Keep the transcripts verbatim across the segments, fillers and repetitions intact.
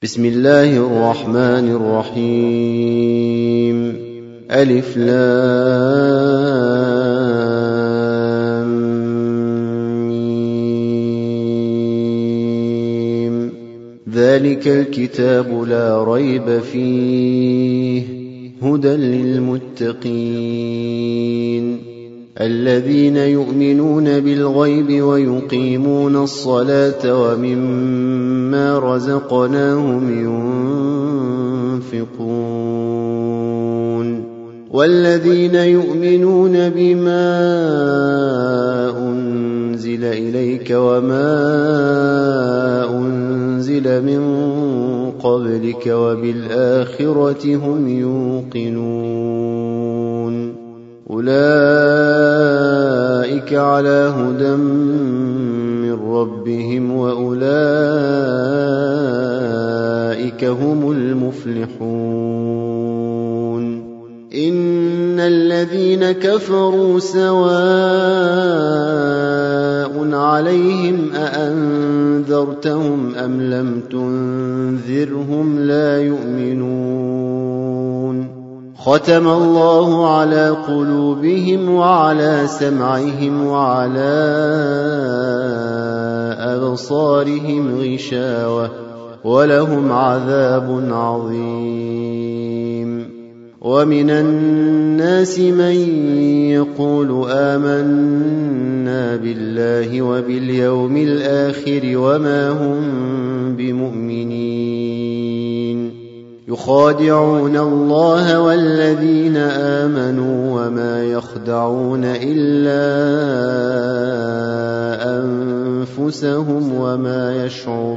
بسم الله الرحمن الرحيم. ألف لام ميم. ذلك الكتاب لا ريب فيه هدى للمتقين الذين يؤمنون بالغيب ويقيمون الصلاة ومما رزقناهم ينفقون والذين يؤمنون بما أنزل إليك وما أنزل من قبلك وبالآخرة هم يوقنون أولئك على هدى من ربهم وأولئك هم المفلحون. إن الذين كفروا سواء عليهم أأنذرتهم أم لم تنذرهم لا يؤمنون. ختم الله على قلوبهم وعلى سمعهم وعلى أبصارهم غشاوة ولهم عذاب عظيم. ومن الناس من يقول آمنا بالله وباليوم الآخر وما هم بمؤمنين يخادعون الله والذين آمنوا وما يخدعون إلا أنفسهم وما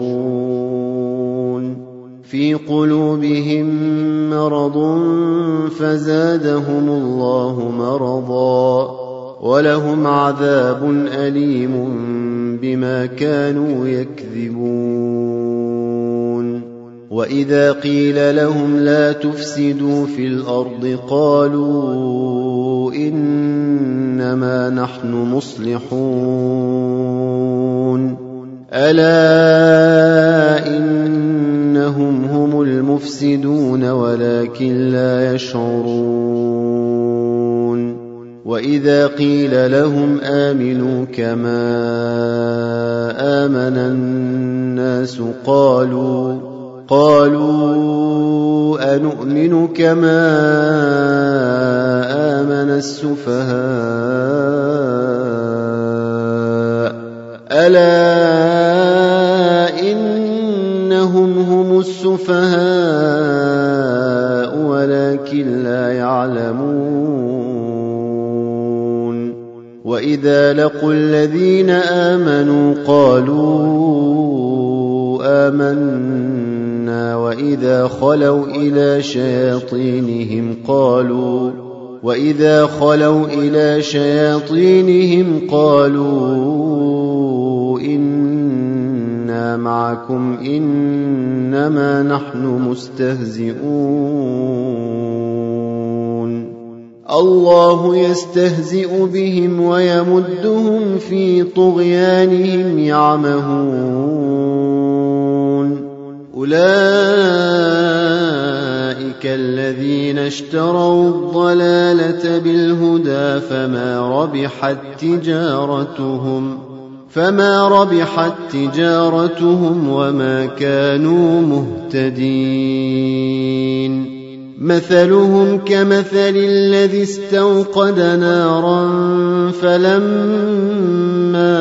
يشعرون. في قلوبهم مرض فزادهم الله مرضا ولهم عذاب أليم بما كانوا يكذبون. وإذا قيل لهم لا تفسدوا في الأرض قالوا إنما نحن مصلحون ألا إنهم هم المفسدون ولكن لا يشعرون. وإذا قيل لهم آمنوا كما آمن الناس قالوا قالوا أنؤمن كما آمن السفهاء ألا إنهم هم السفهاء ولكن لا يعلمون. وإذا لقوا الذين آمنوا قالوا آمنا وإذا خلوا إلى شياطينهم قالوا وإذا خلوا إلى شياطينهم قالوا إنا معكم إنما نحن مستهزئون. الله يستهزئ بهم ويمدهم في طغيانهم يعمهون. أولئك الذين اشتروا الضلالة بالهدى فما ربحت تجارتهم فما ربحت تجارتهم وما كانوا مهتدين. مثلهم كمثل الذي استوقد نارا فلما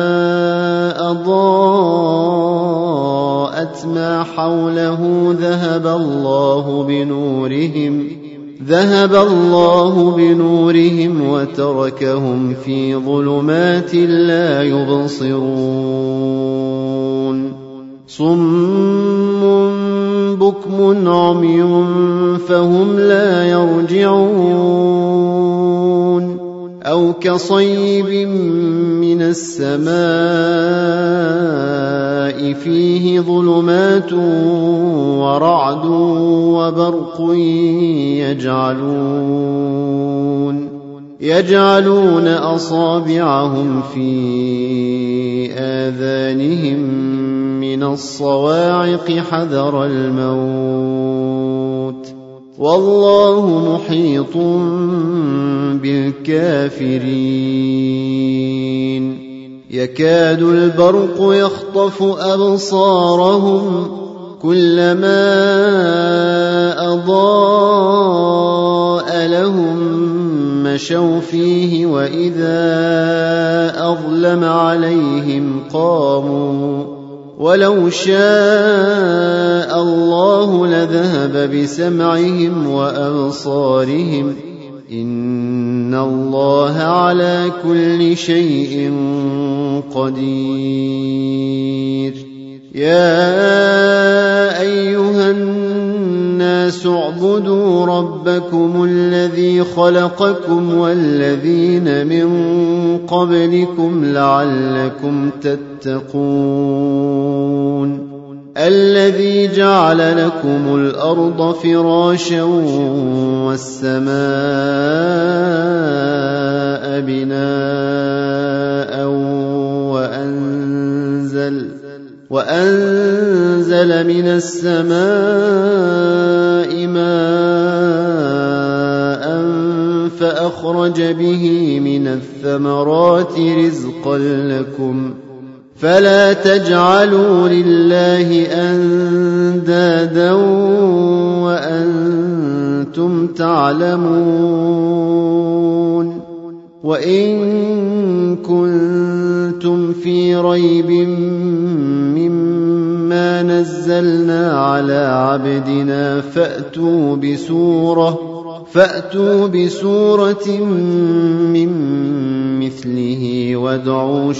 أضاءت ما حوله ذهب الله بنورهم ذهب الله بنورهم وتركهم في ظلمات لا يبصرون. صم بكم عمي فهم لا يرجعون. أو كصيب من السماء فيه ظلمات ورعد وبرق يجعلون يجعلون أصابعهم في آذانهم من الصواعق حذر الموت والله محيط بالكافرين يكاد البرق يخطف أبصارهم كلما أضاء لهم مشوا فيه وإذا أظلم عليهم قاموا ولو شاء الله لذهب بسمعهم وأبصارهم إن الله على كل شيء قدير يا أيها الناس اعبدوا ربكم الذي خلقكم والذين من قبلكم لعلكم تتقون الذي جعل لكم الأرض فراشا والسماء بناء وأنزل وأنزل من السماء ماء فأخرج به من الثمرات رزقا لكم فلا تجعلوا لله أندادا وأنتم تعلمون وإن كنتم في ريب مما نزلنا على عبدنا فأتوا بسورة فأتوا بسورة من مثله وادعوا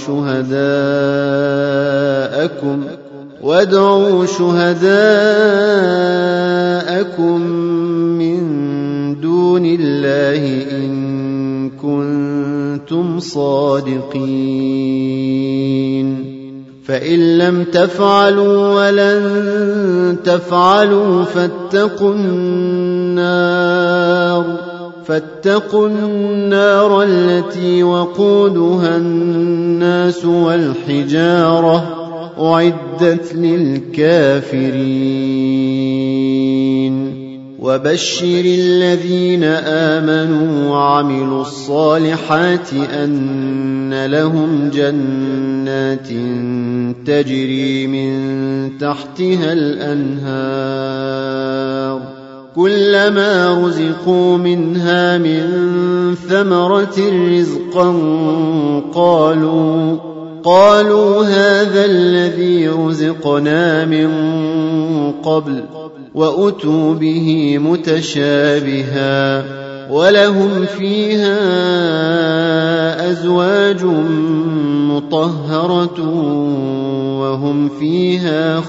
شهداءكم وادعوا شهداءكم من دون الله إن كنتم صادقين فإن لم تفعلوا ولن تفعلوا فاتقوا النار فاتقوا النار التي وقودها الناس والحجارة أعدت للكافرين وبشر الذين آمنوا وعملوا الصالحات أن لهم جنات تجري من تحتها الأنهار كلما رزقوا منها من ثمرة رزقا قالوا قالوا هذا الذي رزقنا من قبل وأتوا به متشابها ولهم فيها أزواج مطهرة وهم فيها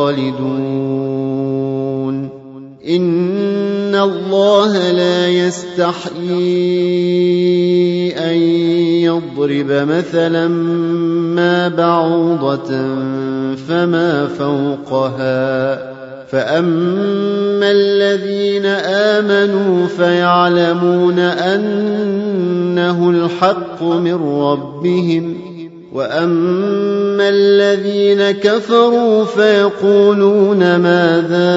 خالدون إن الله لا يستحيي أن يضرب مثلا ما بعوضة فما فوقها فأما الذين آمنوا فيعلمون أنه الحق من ربهم وأما الذين كفروا فيقولون ماذا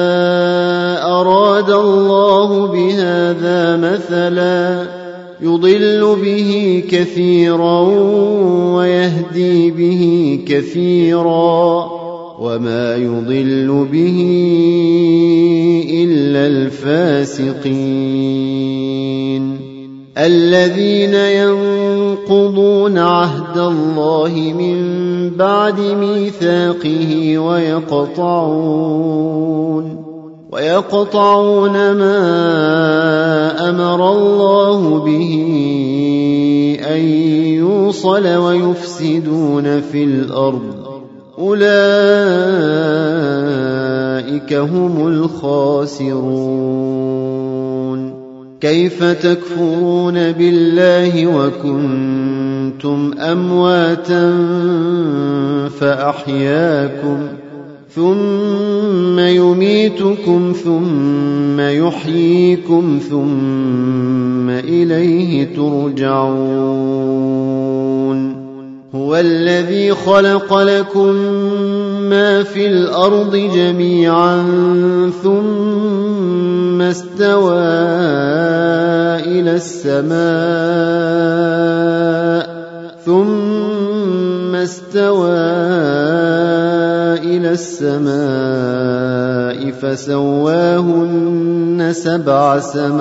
أراد الله بهذا مثلا يضل به كثيرا ويهدي به كثيرا وما يضل به إلا الفاسقين الذين ينقضون عهد الله من بعد ميثاقه ويقطعون ويقطعون ما أمر الله به أن يوصل ويفسدون في الأرض أولئك هم الخاسرون كيف تكفرون بالله وكنتم أمواتا فأحياكم ثم يميتكم ثم يحييكم ثم إليه ترجعون هو الذي خلق لكم ما في الأرض جميعا ثم استوى إلى السماء ثم استوى إلى السماء فسواهن سبع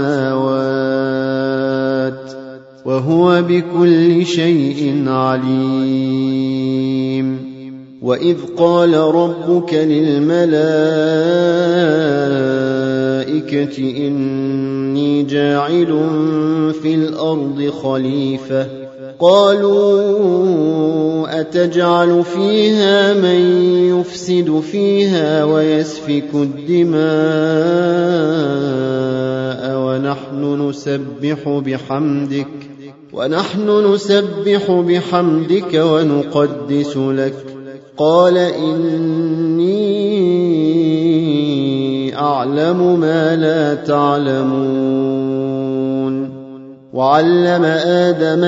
سماوات وهو بكل شيء عليم وإذ قال ربك للملائكة إني جاعل في الأرض خليفة قالوا أتجعل فيها من يفسد فيها ويسفك الدماء ونحن نسبح بحمدك ونحن نسبح بحمدك ونقدس لك قال إني أعلم ما لا تعلمون وعلم آدم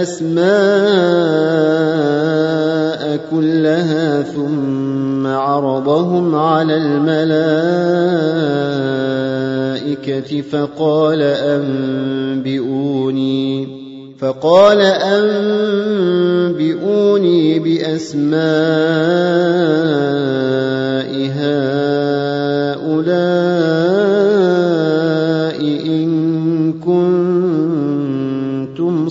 الأسماء كلها ثم عرضهم على الملائكة فقال أنبئوني فقال أنبئوني بأسماء هؤلاء إن كنتم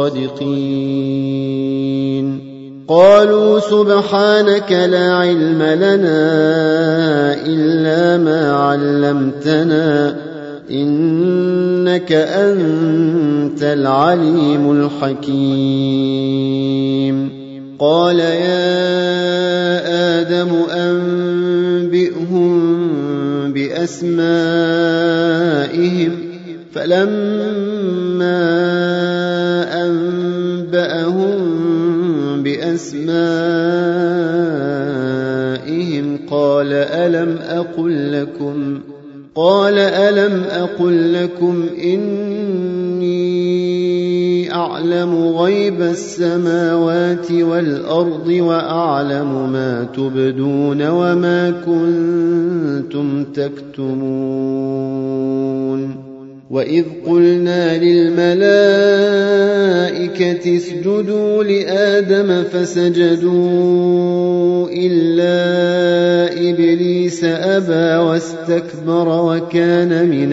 صادقين قالوا سبحانك لا علم لنا إلا ما علمتنا إنك أنت العليم الحكيم قال يا آدم أنبئهم بأسمائهم فلما أنبأهم بأسمائهم قال ألم أقل لكم قال ألم أقل لكم إني أعلم غيب السماوات والأرض وأعلم ما تبدون وما كنتم تكتمون وإذ قلنا للملائكة اسجدوا لآدم فسجدوا إلا إبليس أبى واستكبر وكان من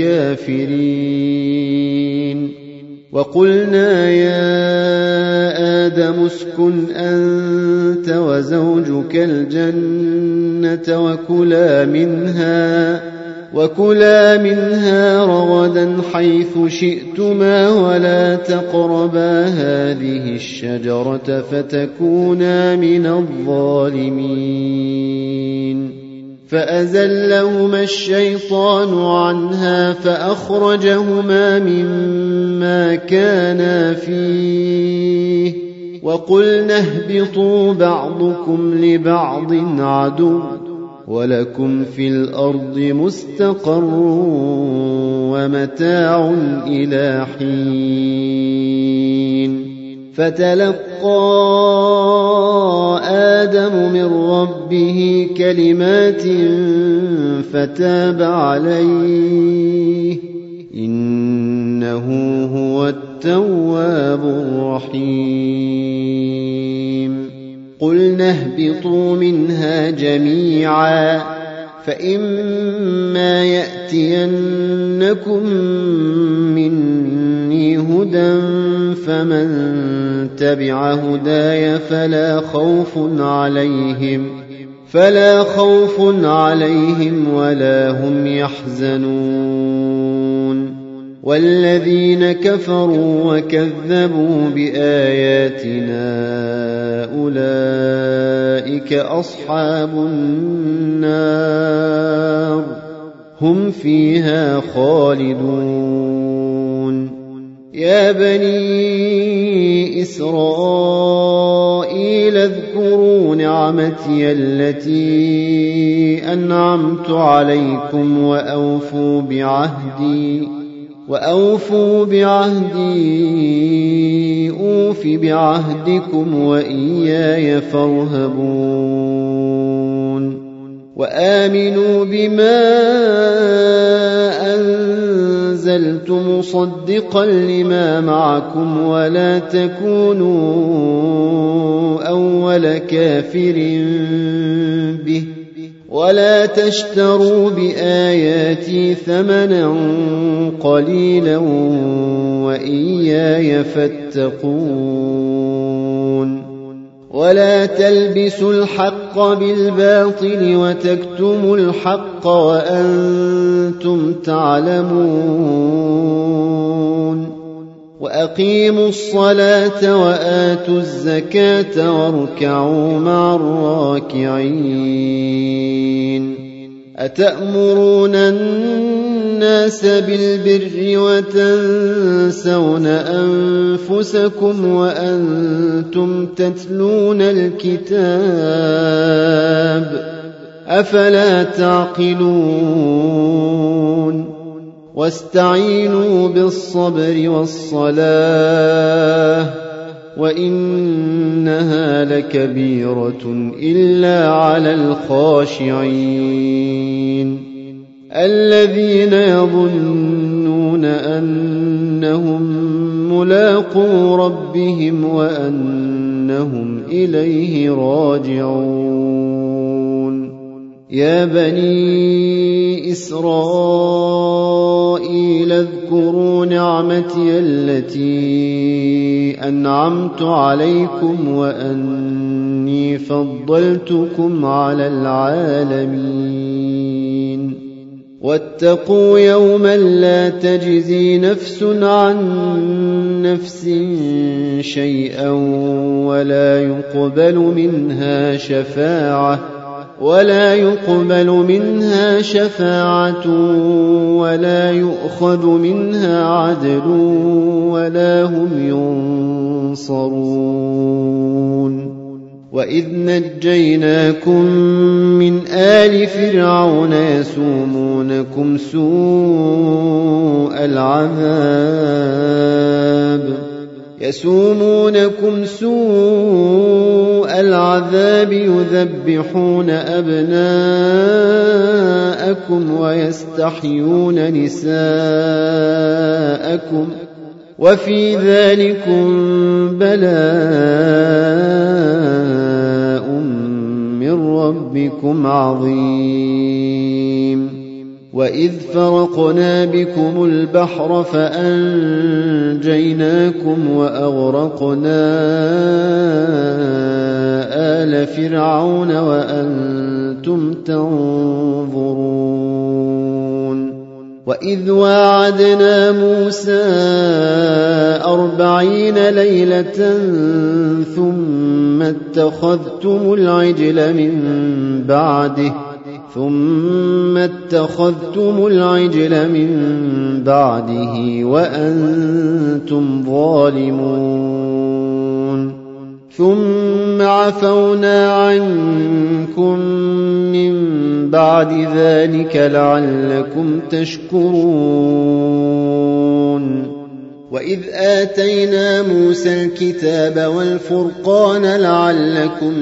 الكافرين وقلنا يا آدم اسكن أنت وزوجك الجنة وكلا منها وكلا منها رغدا حيث شئتما ولا تقربا هذه الشجرة فتكونا من الظالمين فأزلهما الشيطان عنها فأخرجهما مما كانا فيه وقلنا اهبطوا بعضكم لبعض عدو ولكم في الأرض مستقر ومتاع إلى حين فتلقى آدم من ربه كلمات فتاب عليه إنه هو التواب الرحيم قلنا اهبطوا منها جميعا فإما يأتينكم مني هدى فمن تبع هداي فلا خوف عليهم فلا خوف عليهم ولا هم يحزنون والذين كفروا وكذبوا بآياتنا أولئك أصحاب النار هم فيها خالدون يا بني إسرائيل إسرائيل اذكروا نعمتي التي أنعمت عليكم وأوفوا بعهدي وأوفوا بعهدي أوف بعهدكم وإياي فارهبون وآمنوا بما أنزلت مصدقا لما معكم ولا تكونوا أول كافر به ولا تشتروا بآياتي ثمنا قليلا وإياي فاتقون ولا تلبسوا الحق بالباطل وتكتموا الحق وأنتم تعلمون وأقيموا الصلاة وآتوا الزكاة واركعوا مع الراكعين أتأمرون الناس بالبر وتنسون أنفسكم وأنتم تتلون الكتاب أفلا تعقلون واستعينوا بالصبر والصلاة وإنها لكبيرة إلا على الخاشعين الذين يظنون أنهم ملاقو ربهم وأنهم إليه راجعون يا بني إسرائيل اذكروا نعمتي التي أنعمت عليكم وأني فضلتكم على العالمين واتقوا يوما لا تجزي نفس عن نفس شيئا ولا يقبل منها شفاعة ولا يقبل منها شفاعة ولا يؤخذ منها عدل ولا هم ينصرون وإذ نجيناكم من آل فرعون يسومونكم سوء العذاب يسومونكم سوء العذاب يذبحون أبناءكم ويستحيون نساءكم وفي ذلكم بلاء من ربكم عظيم وإذ فرقنا بكم البحر فأنجيناكم وأغرقنا آل فرعون وأنتم تنظرون وإذ واعدنا موسى أربعين ليلة ثم اتخذتم العجل من بعده ثم اتخذتم العجل من بعده وأنتم ظالمون ثم عفونا عنكم من بعد ذلك لعلكم تشكرون وإذ آتينا موسى الكتاب والفرقان لعلكم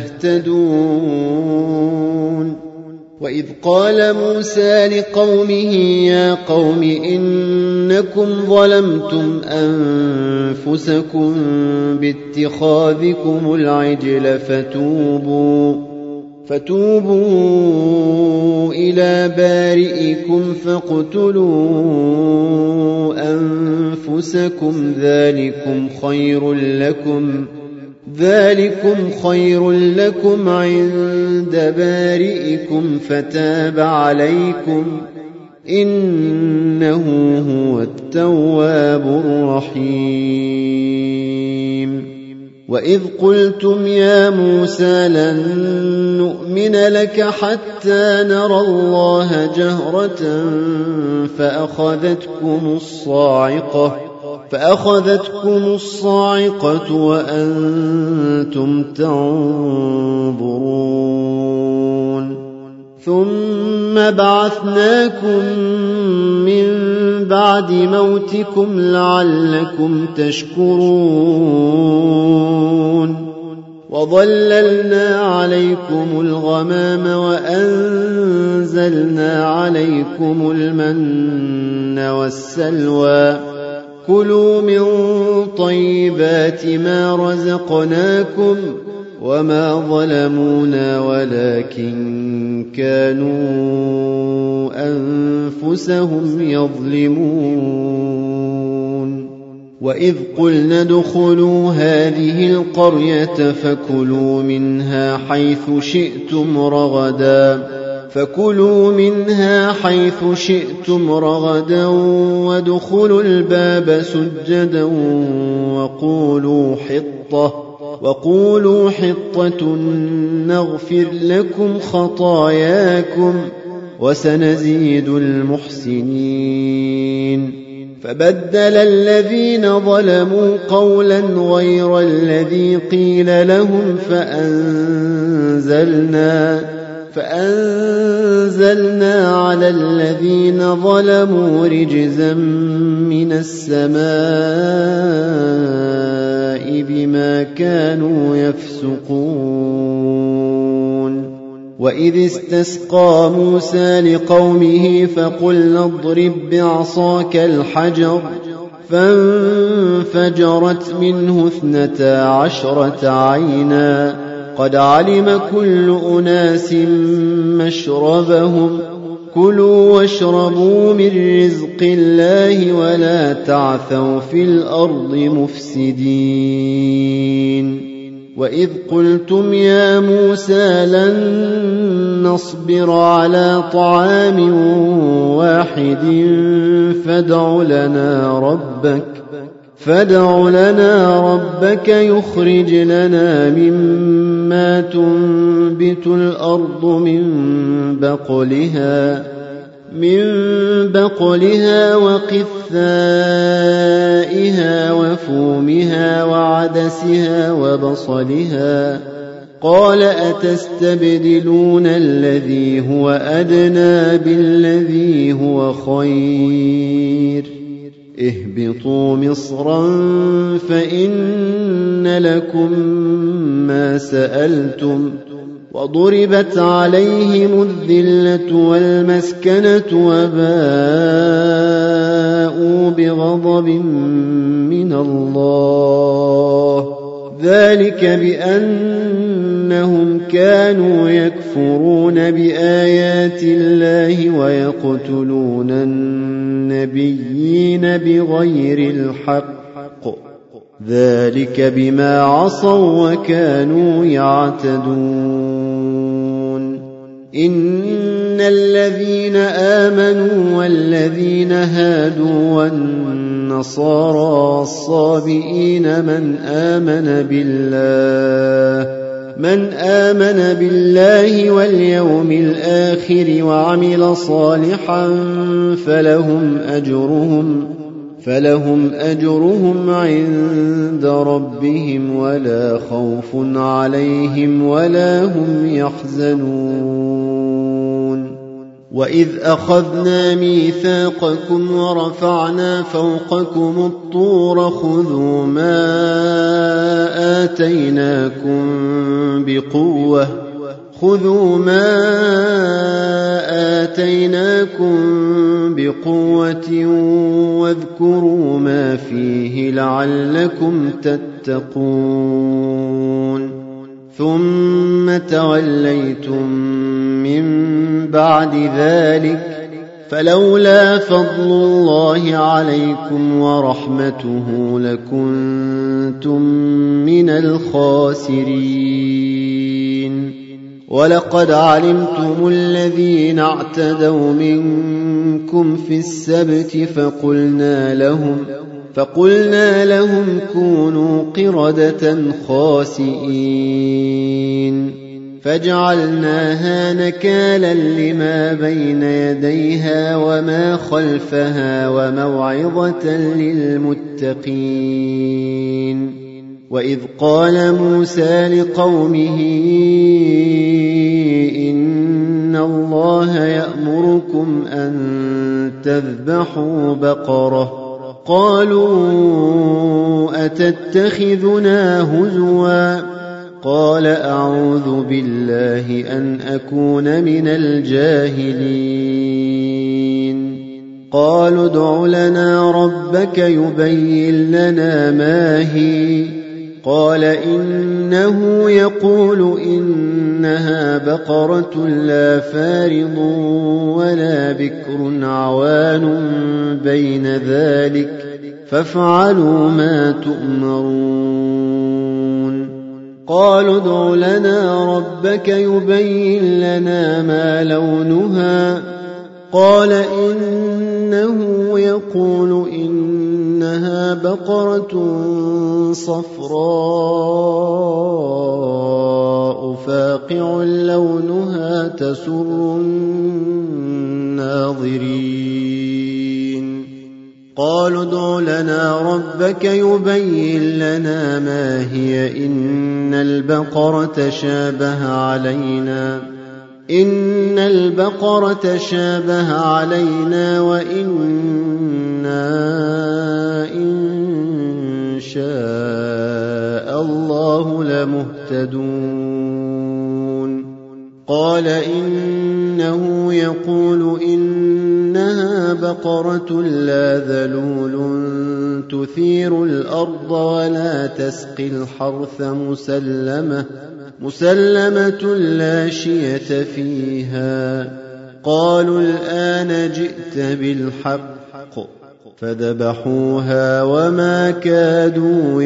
تهتدون وإذ قال موسى لقومه يا قوم إنكم ظلمتم أنفسكم باتخاذكم العجل فتوبوا فتوبوا إلى بارئكم فاقتلوا أنفسكم ذلكم خير لكم ذلكم خير لكم عند بارئكم فتاب عليكم إنه هو التواب الرحيم وإذ قلتم يا موسى لن نؤمن لك حتى نرى الله جهرة فأخذتكم الصاعقة فأخذتكم الصاعقة وأنتم تنظرون ثم بعثناكم من بعد موتكم لعلكم تشكرون وظللنا عليكم الغمام وأنزلنا عليكم المن والسلوى كلوا من طيبات ما رزقناكم وما ظلمونا ولكن كانوا أنفسهم يظلمون وإذ قلنا ادخلوا هذه القرية فكلوا منها حيث شئتم رغدا فكلوا منها حيث شئتم رغدا وادخلوا الباب سجدا وقولوا حطة وقولوا حطة نغفر لكم خطاياكم وسنزيد المحسنين فبدل الذين ظلموا قولا غير الذي قيل لهم فأنزلنا فأنزلنا على الذين ظلموا رجزا من السماء بما كانوا يفسقون وإذ استسقى موسى لقومه فقلنا اضرب بعصاك الحجر فانفجرت منه اثنتا عشرة عينا قد علم كل أناس مشربهم كلوا واشربوا من رزق الله ولا تعثوا في الأرض مفسدين وإذ قلتم يا موسى لن نصبر على طعام واحد فادع لنا ربك فادع لنا ربك يخرج لنا مما تنبت الأرض من بقلها من بقلها وقثائها وفومها وعدسها وبصلها قال أتستبدلون الذي هو أدنى بالذي هو خير اهبطوا مصرا فإن لكم ما سألتم وضربت عليهم الذلة والمسكنة وباءوا بغضب من الله ذلك بأنهم كانوا يكفرون بآيات الله ويقتلون النبيين بغير الحق ذلك بما عصوا وكانوا يعتدون إن الذين آمنوا والذين هادوا والنصارى والصابئين من آمن بالله من آمن بالله واليوم الآخر وعمل صالحا فلهم أجرهم فلهم أجرهم عند ربهم ولا خوف عليهم ولا هم يحزنون وإذ أخذنا ميثاقكم ورفعنا فوقكم الطور خذوا ما آتيناكم بقوة خذوا ما آتيناكم بقوة واذكروا ما فيه لعلكم تتقون ثم توليتم من بعد ذلك فلولا فضل الله عليكم ورحمته لكنتم من الخاسرين ولقد علمتم الذين اعتدوا منكم في السبت فقلنا لهم فقلنا لهم كونوا قردة خاسئين فجعلناها نكالا لما بين يديها وما خلفها وموعظة للمتقين. وإذ قال موسى لقومه إن الله يأمركم أن تذبحوا بقرة، قالوا أتتخذنا هزوا؟ قال أعوذ بالله أن أكون من الجاهلين. قالوا ادع لنا ربك يبين لنا ما هي. قال إنه يقول إنها بقرة لا فارض ولا بكر عوان بين ذلك فافعلوا ما تؤمرون. قالوا ادع لنا ربك يبين لنا ما لونها. قال إنه يقول إنها بقرة صفراء فاقع لونها تسر الناظرين. قالوا ادع لنا ربك يبين لنا ما هي إن البقرة شابه علينا إن البقرة شابه علينا وإنا إن شاء الله لمهتدون. قال إنه يقول إنها بقرة لا ذلول تثير الأرض ولا تسقي الحرث مسلمة مسلمة لا شية فيها. قالوا الآن جئت بالحق فذبحوها وما كادوا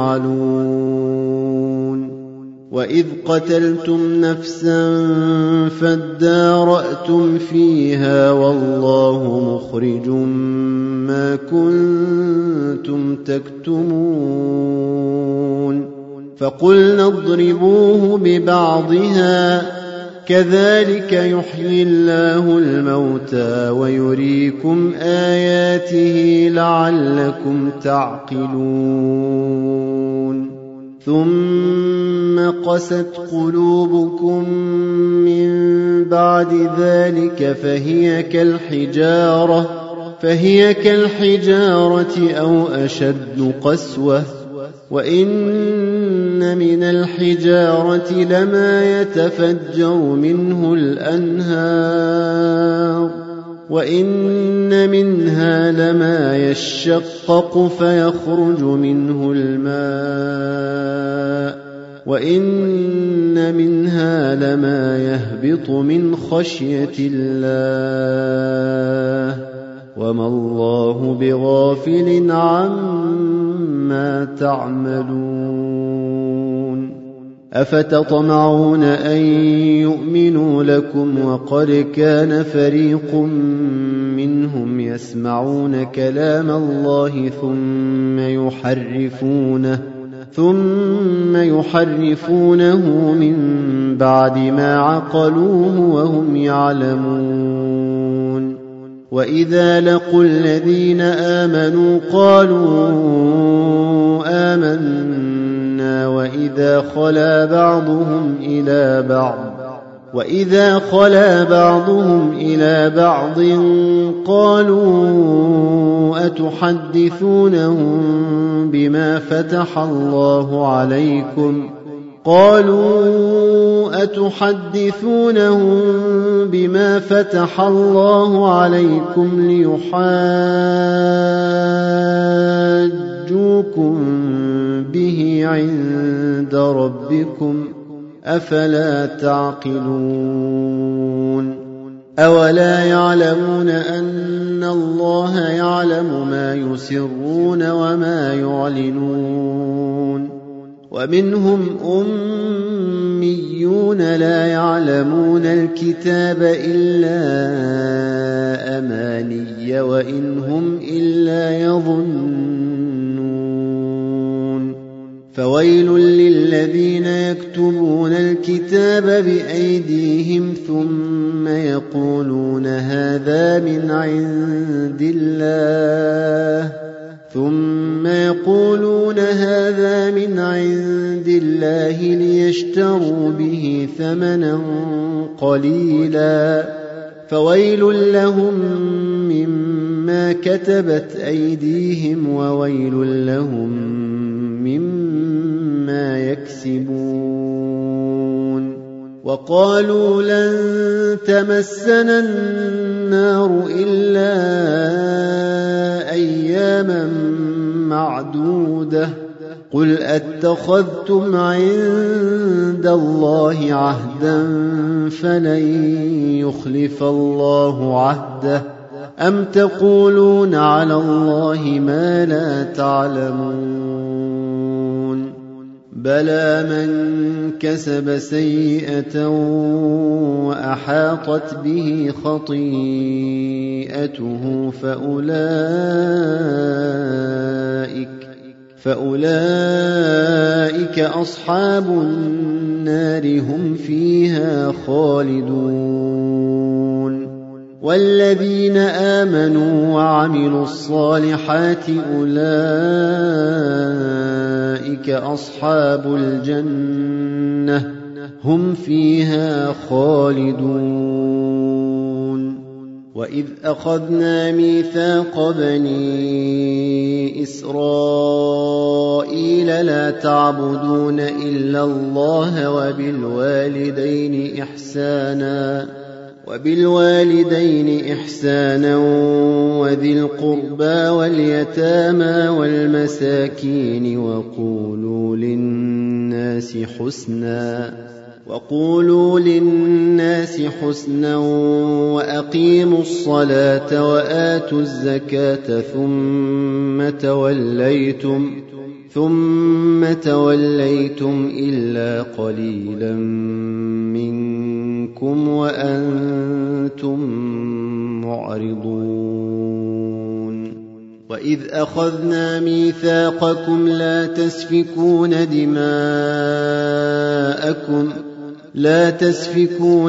يفعلون. وإذ قتلتم نفسا فادارأتم فيها والله مخرج ما كنتم تكتمون. فقلنا اضربوه ببعضها كذلك يحيي الله الموتى ويريكم آياته لعلكم تعقلون. ثم قست قلوبكم من بعد ذلك فهي كالحجارة فهي كالحجارة أو أشد قسوة. وإن من الحجارة لما يتفجر منه الأنهار وإن منها لما يشقق فيخرج منه الماء وإن منها لما يهبط من خشية الله وما الله بغافل عما تعملون. أفتطمعون أن يؤمنوا لكم وقد كان فريق منهم يسمعون كلام الله ثم يحرفونه ثم يحرفونه من بعد ما عقلوه وهم يعلمون. وإذا لقوا الذين آمنوا قالوا آمنا وإذا خلا بعضهم إلى بعض وإذا خلا بعضهم إلى بعض قالوا أتحدثونهم بما فتح الله عليكم قالوا أتحدثونهم بما فتح الله عليكم ليحاجوكم به عند ربكم أفلا تعقلون. أولا يعلمون أن الله يعلم ما يسرون وما يعلنون. ومنهم أميون لا يعلمون الكتاب إلا أماني وإن هم إلا يظنون. فويل للذين يكتبون الكتاب بأيديهم ثم يقولون هذا من عند الله ثم يقولون هذا من عند الله ليشتروا به ثمنا قليلا فويل لهم مما كتبت أيديهم وويل لهم مما يكسبون وقالوا لن تمسنا النار إلا أياما معدودة قل أتخذتم عند الله عهدا فلن يخلف الله عهده أم تقولون على الله ما لا تعلمون بلى من كسب سيئة وأحاطت به خطيئته فأولئك فأولئك أصحاب النار هم فيها خالدون والذين آمنوا وعملوا الصالحات أولئك أصحاب الجنة هم فيها خالدون وإذ أخذنا ميثاق بني إسرائيل لا تعبدون إلا الله وبالوالدين إحسانا وبالوالدين إحسانا وذي القربى واليتامى والمساكين وقولوا للناس حسنا وقولوا للناس حسنا وأقيموا الصلاة وآتوا الزكاة ثم توليتم ثم توليتم إلا قليلا منكم وأنتم معرضون وإذ أخذنا ميثاقكم لا تسفكون دماءكم لا تسفكون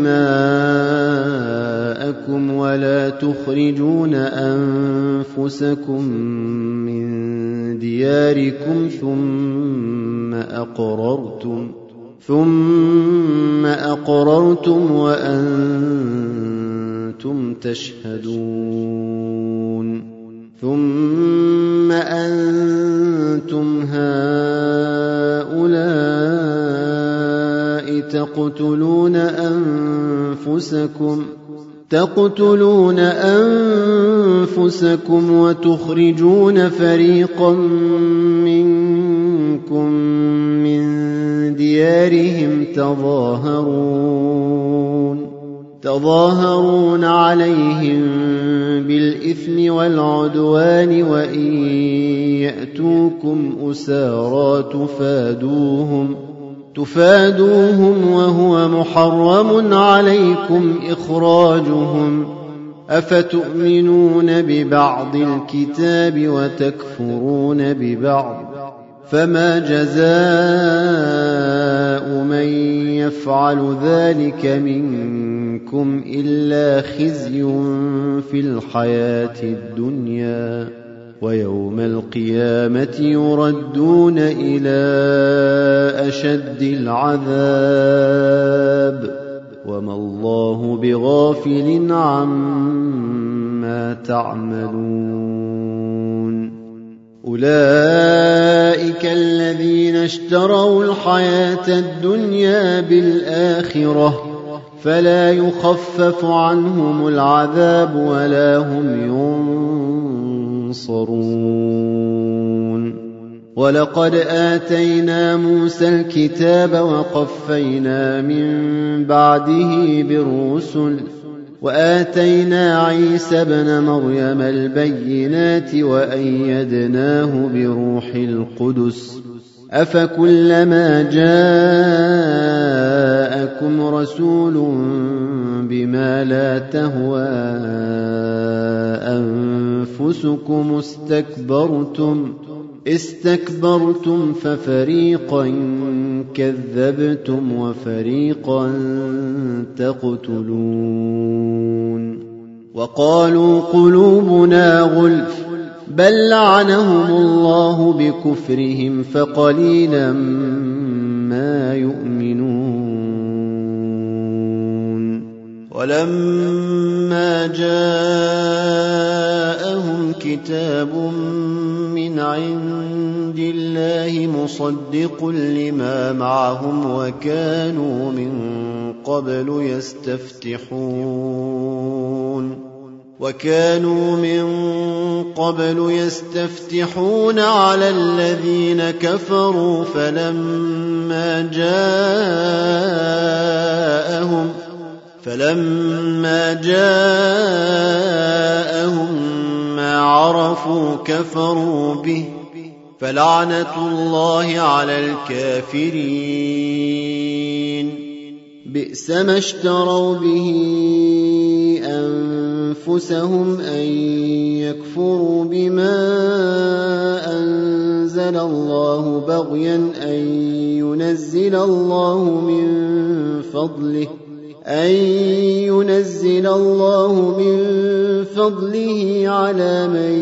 دماءكم ولا تخرجون أنفسكم من دياركم ثم أقررتم ثم أقررتم وأنتم تشهدون ثم أنتم هؤلاء تقتلون أنفسكم تقتلون أنفسكم وتخرجون فريقا منكم من ديارهم تظاهرون تظاهرون عليهم بالإثم والعدوان وإن يأتوكم أسارى تفادوهم تفادوهم وهو محرم عليكم إخراجهم أفتؤمنون ببعض الكتاب وتكفرون ببعض فما جزاء من يفعل ذلك منكم إلا خزي في الحياة الدنيا ويوم القيامة يردون إلى أشد العذاب وما الله بغافل عما تعملون أولئك الذين اشتروا الحياة الدنيا بالآخرة فلا يخفف عنهم العذاب ولا هم ينصرون ولقد آتينا موسى الكتاب وقفينا من بعده بالرسل وآتينا عيسى ابن مريم البينات وأيدناه بروح القدس أفكلما جاءكم رسول بما لا تهوى أنفسكم استكبرتم استكبرتم ففريقا كذبتم وفريقا تقتلون وقالوا قلوبنا غلف بل لعنهم الله بكفرهم فقليلا ما يؤمنون ولما جاءهم كتاب من عند الله مصدق لما معهم وكانوا من قبل يستفتحون وكانوا من قبل يستفتحون على الذين كفروا فلما جاءهم فلما جاءهم ما عرفوا كفروا به فلعنة الله على الكافرين بئس ما اشتروا به أنفسهم أن يكفروا بما أنزل الله بغيا أن ينزل الله من فضله أن ينزل الله من فضله على من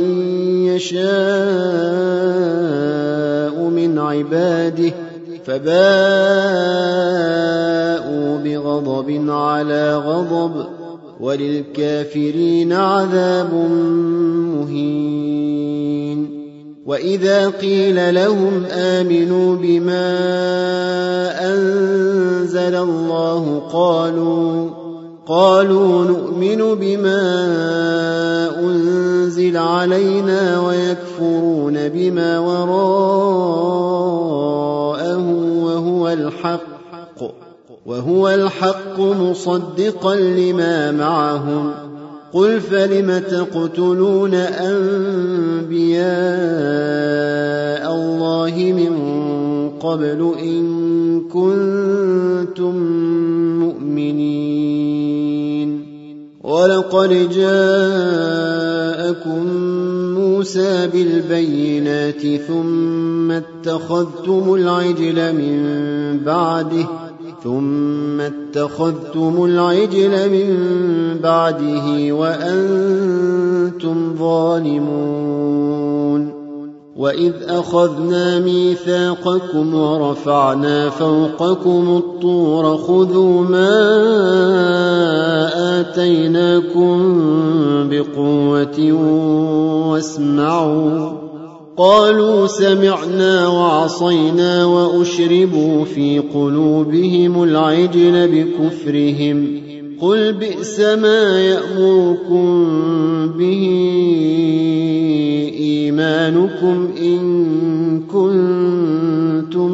يشاء من عباده فباءوا بغضب على غضب وللكافرين عذاب مهين وإذا قيل لهم آمنوا بما أنزل الله قالوا قالوا نؤمن بما أنزل علينا ويكفرون بما وراءه وهو الحق وهو الحق مصدقا لما معهم قل فلم تقتلون أنبياء الله من قبل إن كنتم مؤمنين ولقد جاءكم موسى بالبينات ثم اتخذتم العجل من بعده ثم اتخذتم العجل من بعده وأنتم ظالمون وإذ أخذنا ميثاقكم ورفعنا فوقكم الطور خذوا ما آتيناكم بقوة واسمعوا قالوا سمعنا وعصينا وأشربوا في قلوبهم العجل بكفرهم قل بئس ما يأمركم به إيمانكم إن كنتم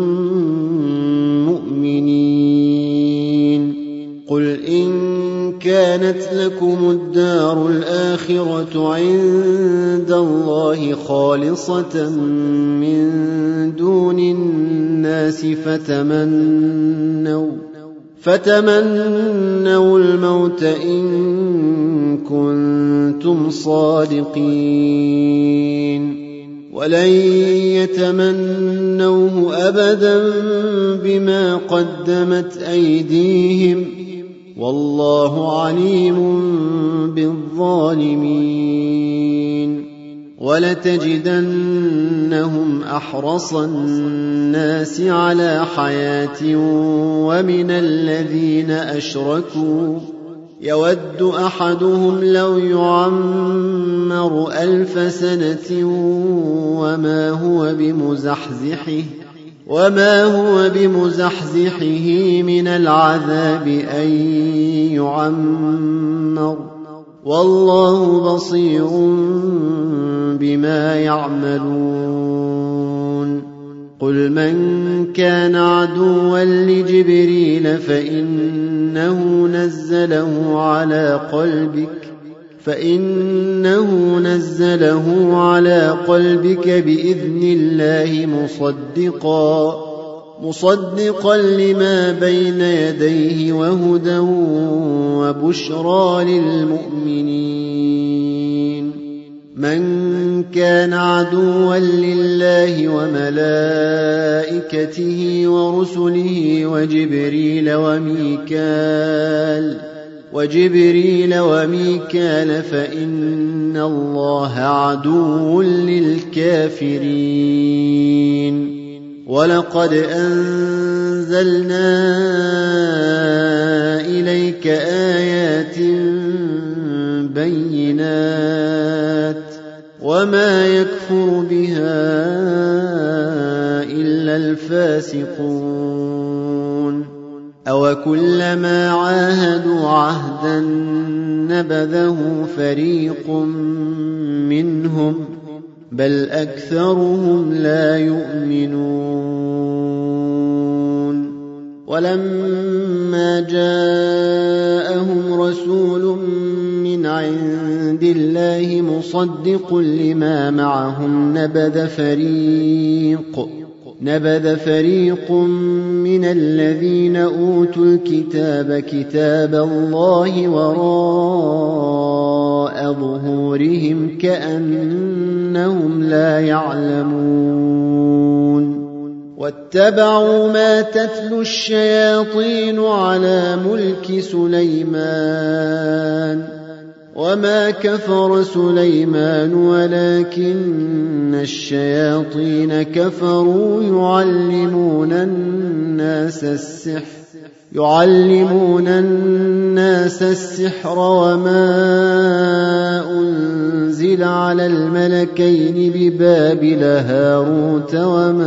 مؤمنين قل إن كانت لكم الدار الآخرة عند الله خالصة من دون الناس فتمنوا فتمنوا الموت إن كنتم صادقين ولن يتمنوه أبدا بما قدمت أيديهم والله عليم بالظالمين ولتجدنهم أحرص الناس على حياة ومن الذين أشركوا يود أحدهم لو يعمر ألف سنة وما هو بمزحزحه وما هو بمزحزحه من العذاب أن يعمر والله بصير بما يعملون قل من كان عدوا لجبريل فإنه نزله على قلبك فإنه نزله على قلبك بإذن الله مصدقا مصدقا لما بين يديه وهدى وبشرى للمؤمنين من كان عدوا لله وملائكته ورسله وجبريل وميكال وجبريل وميكال فإن الله عدو للكافرين. ولقد أنزلنا إليك آيات بينات وما يكفر بها إلا الفاسقون. أوكلما عاهدوا عهدا نبذه فريق منهم بل أكثرهم لا يؤمنون. ولما جاءهم رسول من عند الله مصدق لما معهم نبذ فريق نبذ فريق من الذين أوتوا الكتاب كتاب الله وراء ظهورهم كأنهم لا يعلمون. واتبعوا ما تتلو الشياطين على ملك سليمان وما كفر سليمان ولكن الشياطين كفروا يعلمون الناس السحر يعلمون الناس السحر وما أنزل على الملكين ببابل هاروت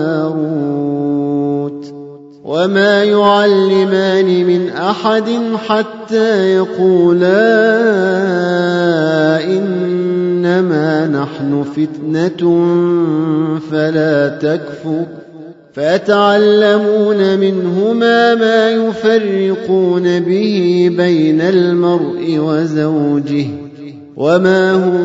وماروت وما يعلمان من أحد حتى يقولا إنما نحن فتنة فلا تكفر فيتعلمون منهما ما يفرقون به بين المرء وزوجه وما هم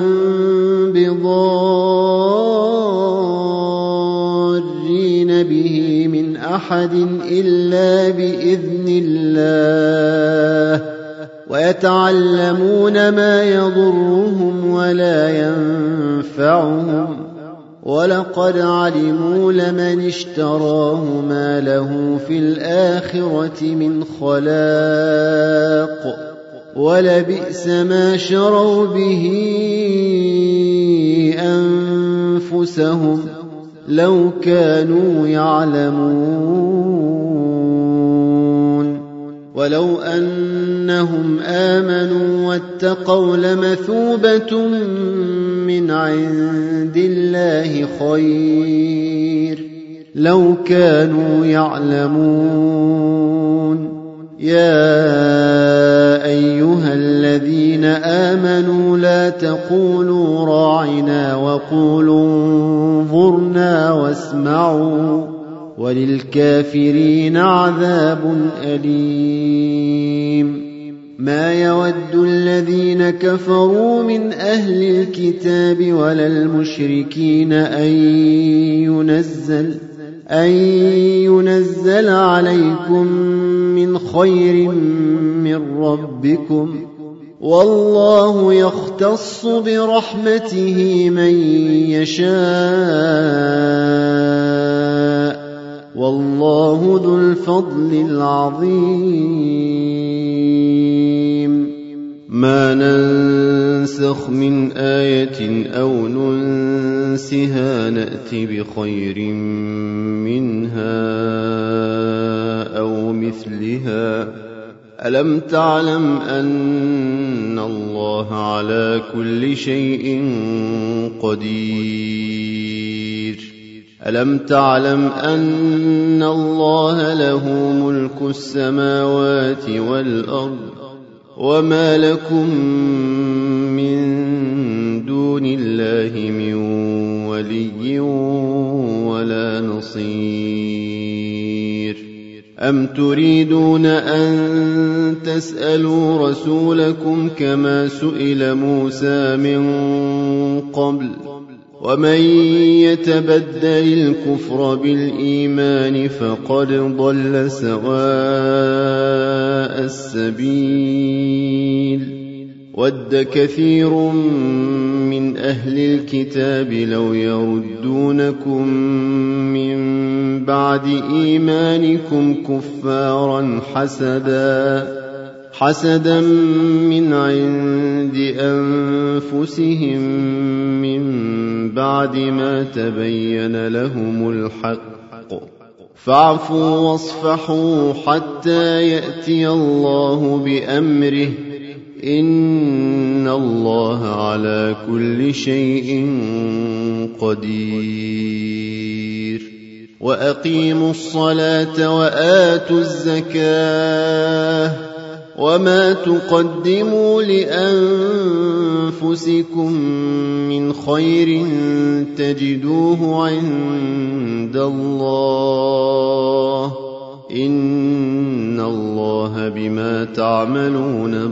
بضارين به من أحد إلا بإذن الله ويتعلمون ما يضرهم ولا ينفعهم ولقد علموا لمن اشتراه ما له في الآخرة من خلاق ولبئس ما شروا به أنفسهم لو كانوا يعلمون. ولو أنهم آمنوا واتقوا لمثوبة من عند الله خير لو كانوا يعلمون. يا أيها الذين آمنوا لا تقولوا راعنا وقولوا انظرنا واسمعوا وللكافرين عذاب أليم. ما يود الذين كفروا من أهل الكتاب ولا المشركين أن ينزل أن ينزل عليكم من خير من ربكم والله يختص برحمته من يشاء والله ذو الفضل العظيم. ما ننسخ من آية أو ننسها نأت بخير منها أو مثلها. ألم تعلم أن الله على كل شيء قدير؟ ألم تعلم أن الله له ملك السماوات والأرض وما لكم من دون الله من ولي ولا نصير. أم تريدون أن تسألوا رسولكم كما سئل موسى من قبل ومن يتبدل الكفر بالإيمان فقد ضل سواء السبيل. ود كثير من أهل الكتاب لو يردونكم من بعد إيمانكم كفارا حسدا حسدا من عند أنفسهم من بعد ما تبين لهم الحق فاعفوا واصفحوا حتى يأتي الله بأمره إن الله على كل شيء قدير وأقيموا الصلاة وآتوا الزكاة وما تقدموا لأنفسكم من خير تجدوه عند الله إن الله بما تعملون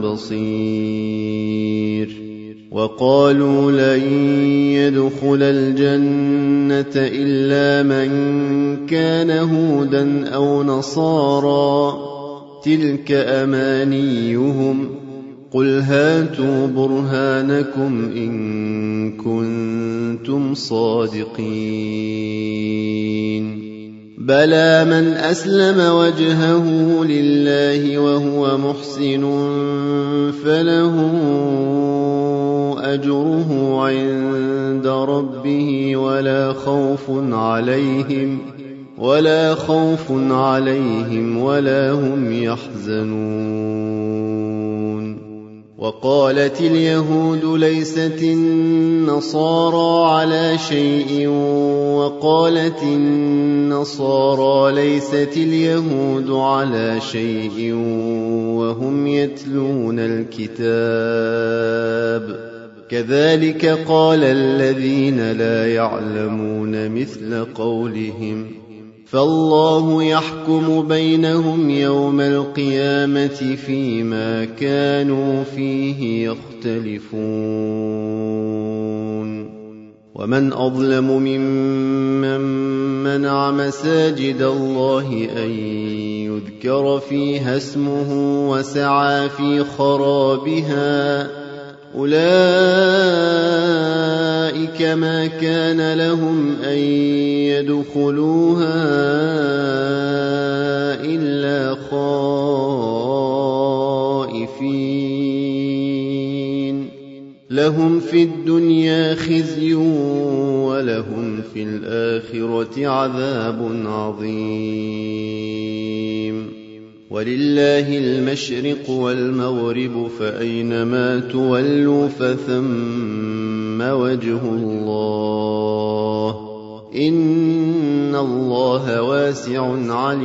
بصير وقالوا لن يدخل الجنة إلا من كان هودا أو نصارى تلك أمانيهم قل هاتوا برهانكم إن كنتم صادقين بلى من أسلم وجهه لله وهو محسن فله أجره عند ربه ولا خوف عليهم ولا خوف عليهم ولا هم يحزنون وقالت اليهود ليست النصارى على شيء وقالت النصارى ليست اليهود على شيء وهم يتلون الكتاب كذلك قال الذين لا يعلمون مثل قولهم فالله يحكم بينهم يوم القيامة فيما كانوا فيه يختلفون ومن أظلم ممن منع مساجد الله أن يذكر فيها اسمه وسعى في خرابها أولئك ما كان لهم أن يدخلوها إلا خائفين لهم في الدنيا خزي ولهم في الآخرة عذاب عظيم ولله المشرق والمغرب فأينما تولوا فثم وجه الله إن الله واسع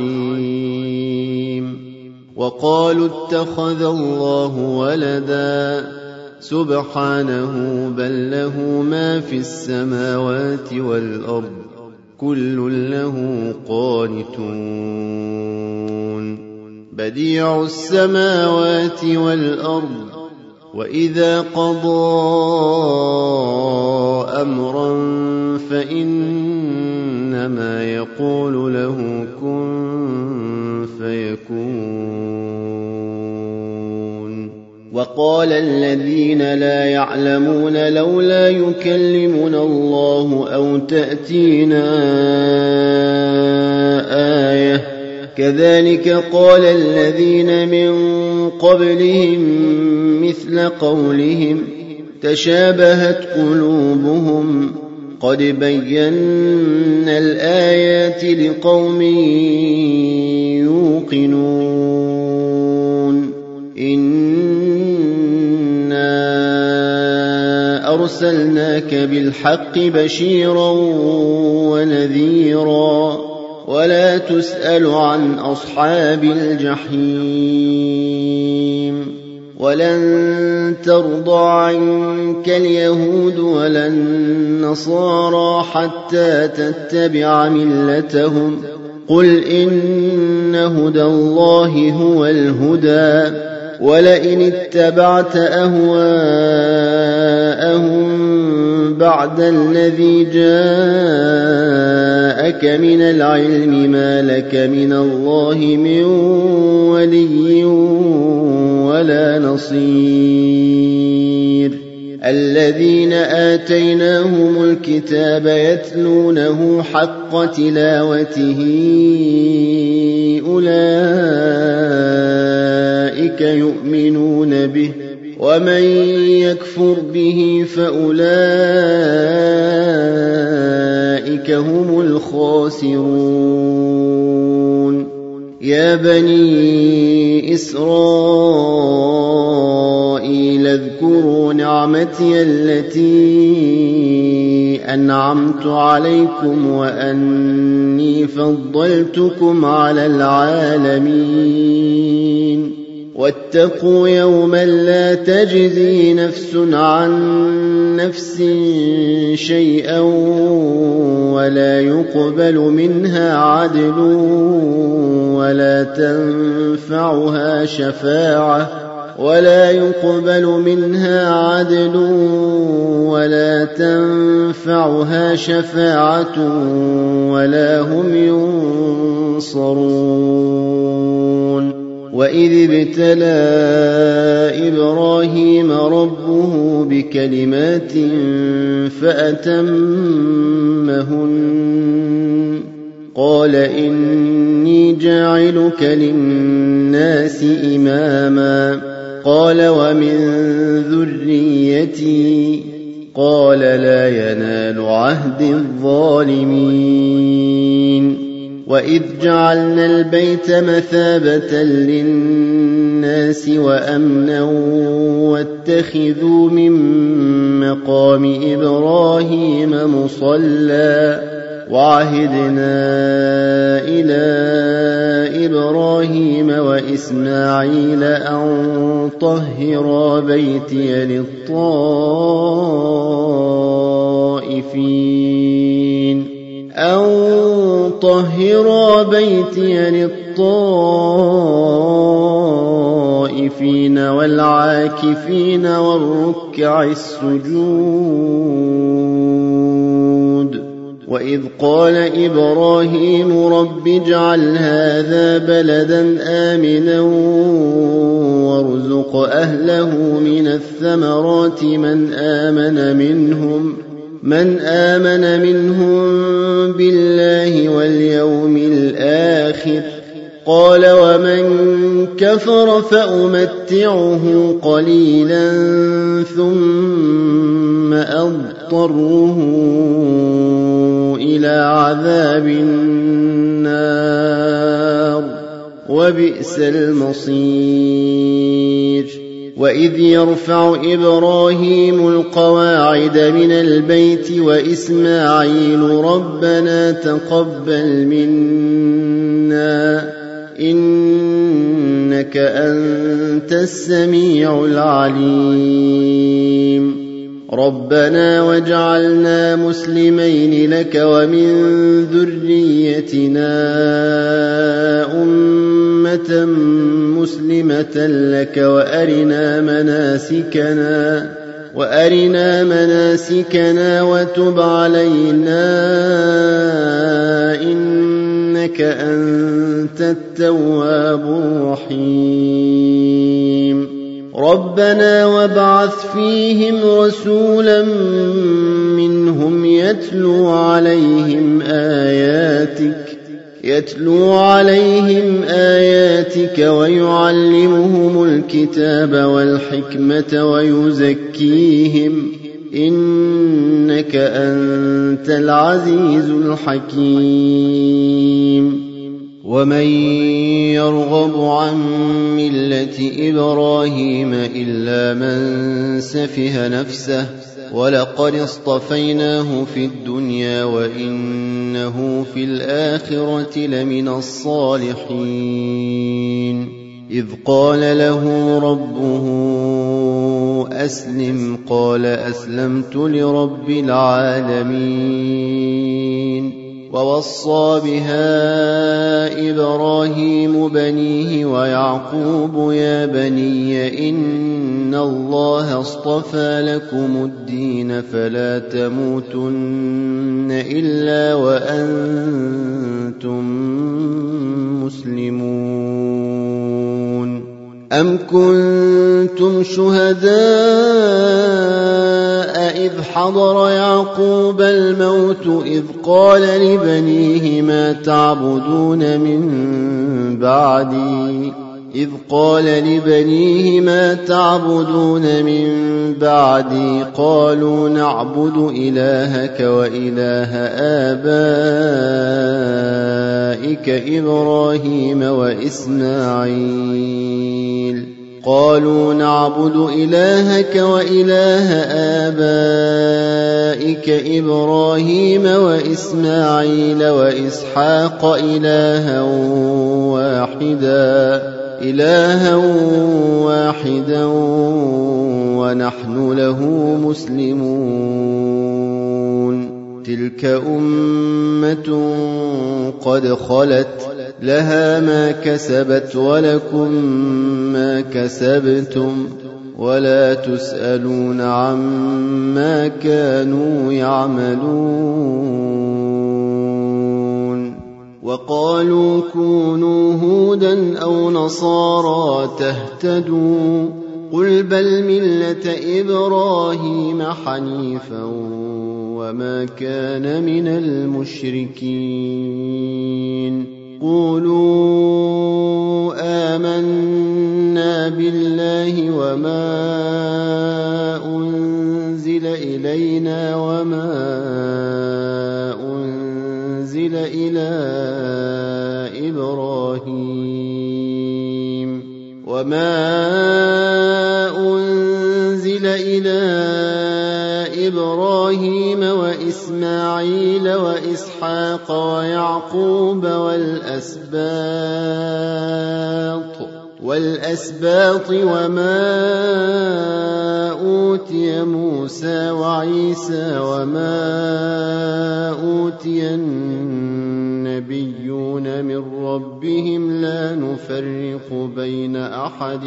عليم وقالوا اتخذ الله ولدا سبحانه بل له ما في السماوات والأرض كل له قانتون بديع السماوات والأرض وإذا قضى أمرا فإنما يقول له كن فيكون وقال الذين لا يعلمون لولا يكلمنا الله أو تأتينا آية كذلك قال الذين من قبلهم مثل قولهم تشابهت قلوبهم قد بينا الآيات لقوم يوقنون إنا أرسلناك بالحق بشيرا ونذيرا ولا تسأل عن أصحاب الجحيم ولن ترضى عنك اليهود ولا النصارى حتى تتبع ملتهم قل إن هدى الله هو الهدى ولئن اتبعت أهواءهم بعد الذي جاءك من العلم ما لك من الله من ولي ولا نصير الذين آتيناهم الكتاب يتلونه حق تلاوته أولئك يؤمنون به ومن يكفر به فأولئك هم الخاسرون يا بني إسرائيل اذكروا نعمتي التي أنعمت عليكم وأني فضلتكم على العالمين واتقوا يوما لا تجزي نفس عن نفس شيئا ولا يقبل منها عدل ولا تنفعها شفاعة ولا يقبل منها عدل ولا تنفعها شفاعة ولا هم ينصرون وإذ ابتلى إبراهيم ربه بكلمات فأتمهن قال إني جاعلك للناس إماما قال ومن ذريتي قال لا ينال عهد الظالمين وإذ جعلنا البيت مثابة للناس وأمنا واتخذوا من مقام إبراهيم مصلى وعهدنا إلى إبراهيم وإسماعيل أن طهرا بيتي للطائفين أن طهرا بيتي للطائفين والعاكفين والركع السجود وإذ قال إبراهيم رب اجعل هذا بلدا آمنا وارزق أهله من الثمرات من آمن منهم من آمن منهم بالله واليوم الآخر قال ومن كفر فأمتعه قليلا ثم أضطره إلى عذاب النار وبئس المصير وإذ يرفع إبراهيم القواعد من البيت وإسماعيل ربنا تقبل منا إنك أنت السميع العليم ربنا واجعلنا مسلمين لك ومن ذريتنا أمة مسلمة لك وأرنا مناسكنا وأرنا مناسكنا وتب علينا إنك أنت التواب الرحيم ربنا وابعث فيهم رسولا منهم يتلو عليهم آياتك يتلو عليهم آياتك ويعلمهم الكتاب والحكمة ويزكيهم إنك أنت العزيز الحكيم ومن يرغب عن ملة إبراهيم إلا من سفه نفسه ولقد اصطفيناه في الدنيا وإنه في الآخرة لمن الصالحين إذ قال له ربه أسلم قال أسلمت لرب العالمين ووصى بها إبراهيم بنيه ويعقوب يا بني إن الله اصطفى لكم الدين فلا تموتن إلا وأنتم مسلمون أم كنتم شهداء إذ حضر يعقوب الموت إذ قال لبنيه ما تعبدون من بعدي إذ قال لبنيه ما تعبدون من بعدي قالوا نعبد إلهك وإله آبائك إبراهيم وإسماعيل قالوا نعبد إلهك وإله آبائك إبراهيم وإسماعيل وإسحاق إلها واحدا إلها واحدا ونحن له مسلمون تلك أمة قد خلت لها ما كسبت ولكم ما كسبتم ولا تسألون عما كانوا يعملون وقالوا كونوا هودا أو نصارى تهتدوا قل بل ملة إبراهيم حنيفا وما كان من المشركين قولوا آمنا بالله وما أنزل إلينا وما أنزل إلى إبراهيم وما أنزل إلى إبراهيم وإسماعيل وإسحاق ويعقوب والأسباط والأسباط وما أوتي موسى وعيسى وما أوتي النبيون من ربهم لا نفرق بين أحد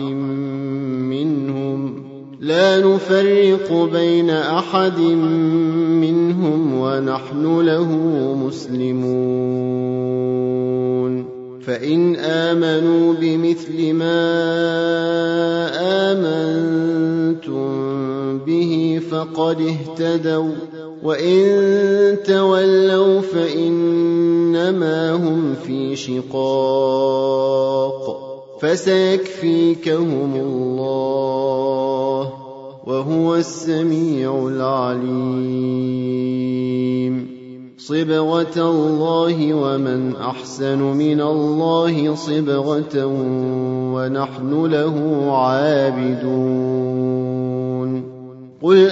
منهم لا نفرق بين أحد منهم ونحن له مسلمون فإن آمنوا بمثل ما آمنتم به فقد اهتدوا وإن تولوا فإنما هم في شقاق فسيكفيكهم الله وهو السميع العليم صبغة الله ومن أحسن من الله صبغة ونحن له عابدون قل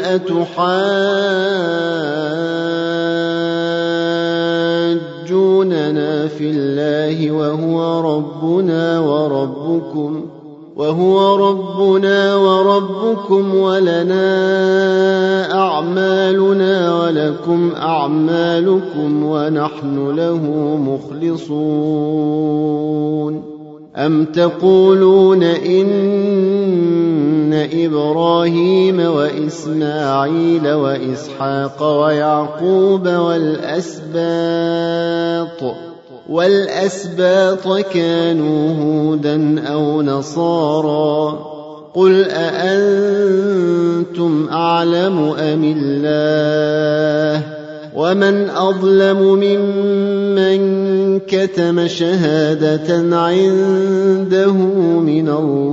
أتحاجوننا في الله وهو ربنا وربكم وهو ربنا وربكم ولنا أعمالنا ولكم أعمالكم ونحن له مخلصون أم تقولون إن إبراهيم وإسماعيل وإسحاق ويعقوب والأسباط والأسباط كانوا هودا أو نصارى قل أأنتم أعلم أم الله ومن أظلم ممن كتم شهادة عنده من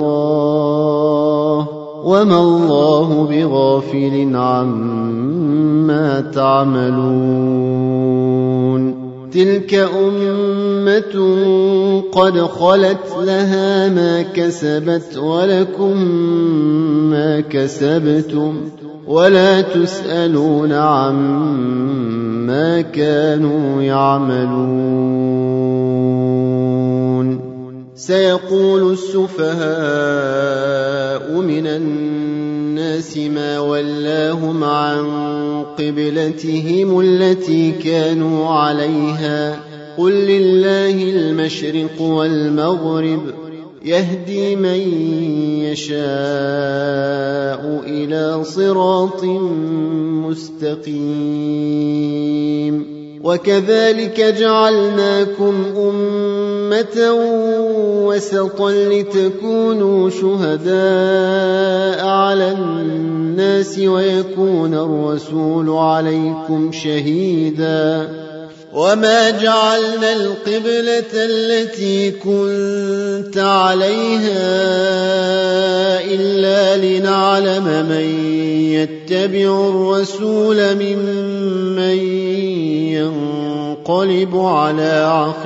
الله وما الله بغافل عما تعملون تلك أمة قد خلت لها ما كسبت ولكم ما كسبتم ولا تسألون عما كانوا يعملون سيقول السفهاء من الناس ما ولاهم عن قبلتهم التي كانوا عليها قل لله المشرق والمغرب يهدي من يشاء إلى صراط مستقيم وكذلك جعلناكم أمة وسطا لتكونوا شهداء على الناس ويكون الرسول عليكم شهيدا وما جعلنا القبلة التي كنت عليها إلا لنعلم من يتبع الرسول ممن ينقلب على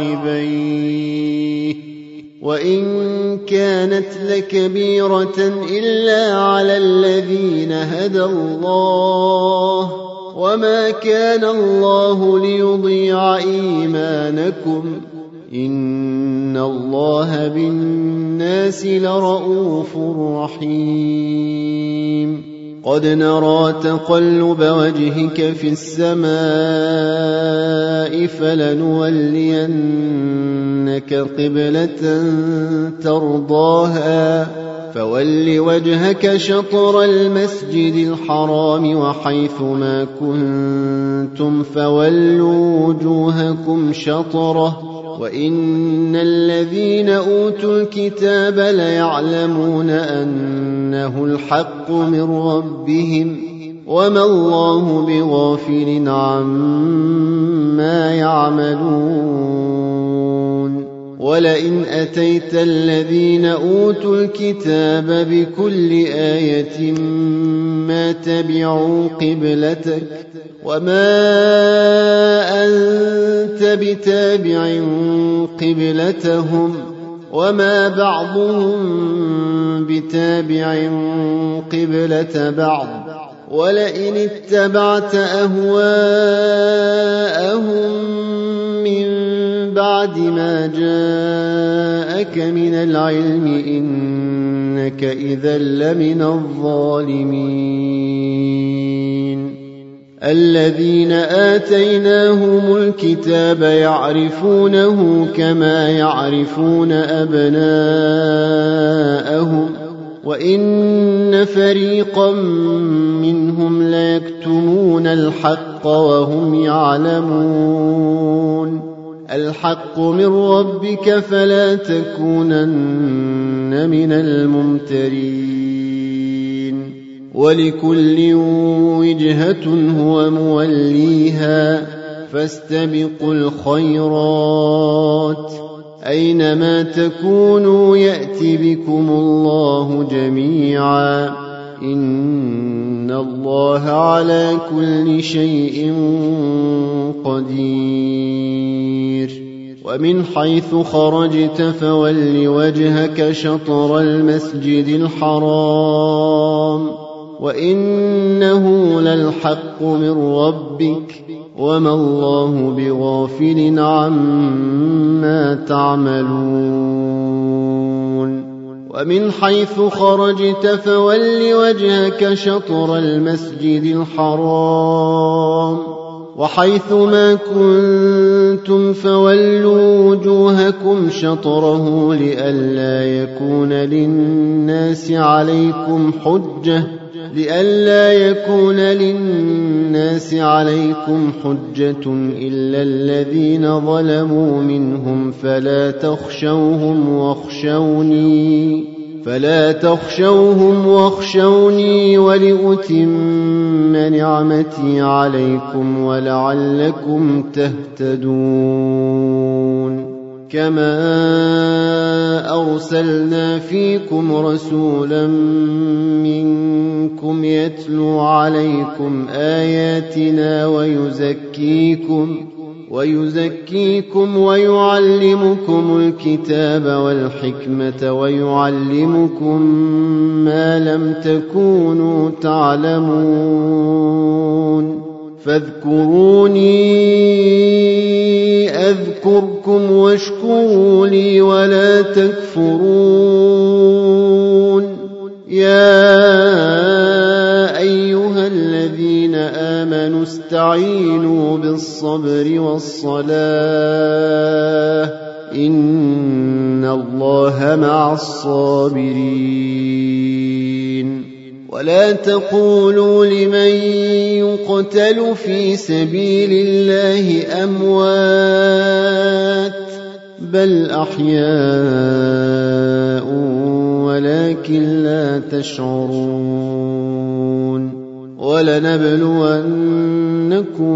عقبيه وإن كانت لكبيرة إلا على الذين هدى الله وما كان الله ليضيع إيمانكم إن الله بالناس لرؤوف رحيم قد نرى تقلب وجهك في السماء فلنولينك قبلة ترضاها فول وجهك شطر المسجد الحرام وحيث ما كنتم فولوا وجوهكم شطره وإن الذين أوتوا الكتاب ليعلمون أنه الحق من ربهم وما الله بغافل عما يعملون ولئن أتيت الذين أوتوا الكتاب بكل آية ما تبعوا قبلتك وما أنت بتابع قبلتهم وما بعضهم بتابع قبلة بعض ولئن اتبعت أهواءهم من بعد ما جاءك من العلم إنك إذا لمن الظالمين الذين آتيناهم الكتاب يعرفونه كما يعرفون أبناءهم وإن فريقا منهم ليكتمون الحق وهم يعلمون الحق من ربك فلا تكونن من الممترين ولكل وجهة هو موليها فاستبقوا الخيرات أينما تكونوا يأتي بكم الله جميعا إن الله على كل شيء قدير ومن حيث خرجت فول وجهك شطر المسجد الحرام وإنه للحق من ربك وما الله بغافل عما تعملون ومن حيث خرجت فول وجهك شطر المسجد الحرام وحيث ما كنتم فولوا وجوهكم شطره لئلا يكون للناس عليكم حجة لئلا يكون للناس عليكم حجة إلا الذين ظلموا منهم فلا تخشوهم واخشوني فلا تخشوهم واخشوني ولأتم نعمتي عليكم ولعلكم تهتدون كما أرسلنا فيكم رسولا منكم يتلو عليكم آياتنا ويزكيكم ويزكيكم ويعلمكم الكتاب والحكمة ويعلمكم ما لم تكونوا تعلمون فاذكروني أذكركم واشكروا لي ولا تكفرون يا أيها الذين آمنوا استعينوا بالصبر والصلاة إن الله مع الصابرين ولا تقولوا لمن يقتل في سبيل الله أموات بل أحياء ولكن لا تشعرون ولنبلونكم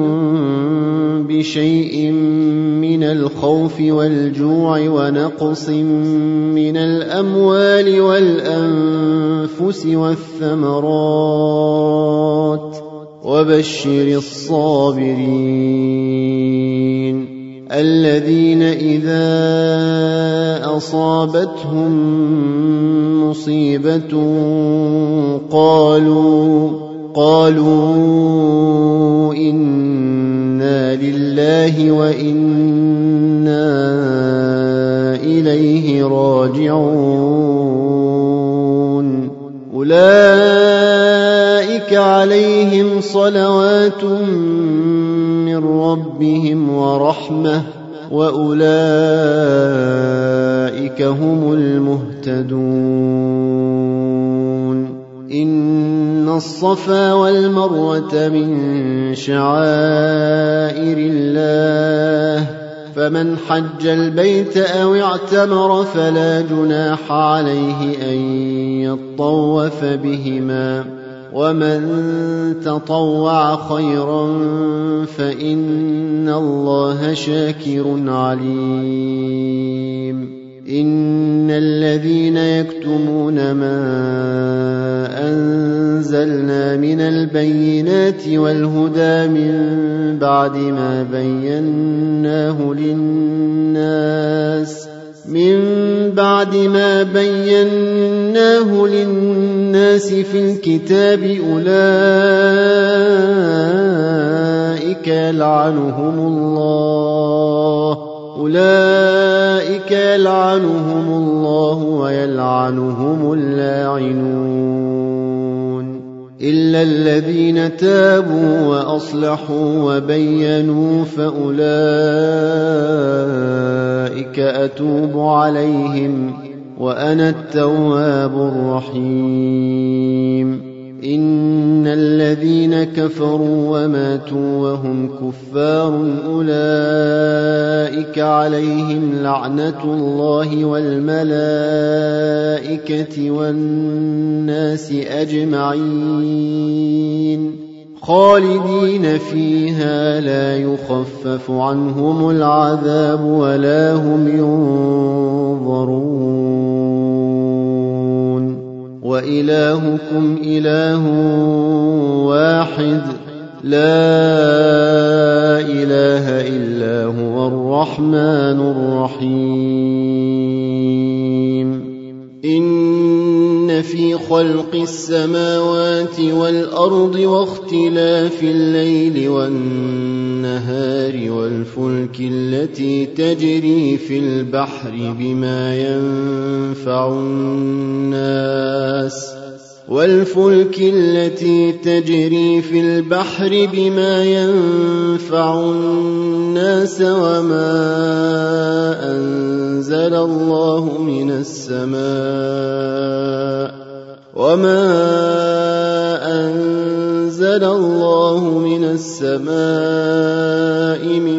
بشيء من الخوف والجوع ونقص من الأموال والأنفس والثمرات وبشر الصابرين الذين إذا أصابتهم مصيبة قالوا قالوا إنا لله وإنا إليه راجعون أولئك عليهم صلوات من ربهم ورحمة وأولئك هم المهتدون إن الصفا والمروة من شعائر الله فمن حج البيت أو اعتمر فلا جناح عليه أن يطوف بهما ومن تطوع خيرا فإن الله شاكر عليم إن الذين يكتمون ما أنزلنا من البينات والهدى من بعد ما بيناه للناس من بعد ما بيناه للناس في الكتاب أولئك يلعنهم الله أولئك يلعنهم الله ويلعنهم اللاعنون إلا الذين تابوا وأصلحوا وبينوا فأولئك أتوب عليهم وأنا التواب الرحيم إن الذين كفروا وماتوا وهم كفار أولئك عليهم لعنة الله والملائكة والناس أجمعين خالدين فيها لا يخفف عنهم العذاب ولا هم ينظرون وإلهكم إله واحد لا إله إلا هو الرحمن الرحيم إن في خلق السماوات والأرض واختلاف الليل والنهار والفلك التي تجري في البحر بما ينفع الناس والفلك التي تجري في البحر بما ينفع الناس وما أنزل الله من السماء وما أنزل الله من السماء من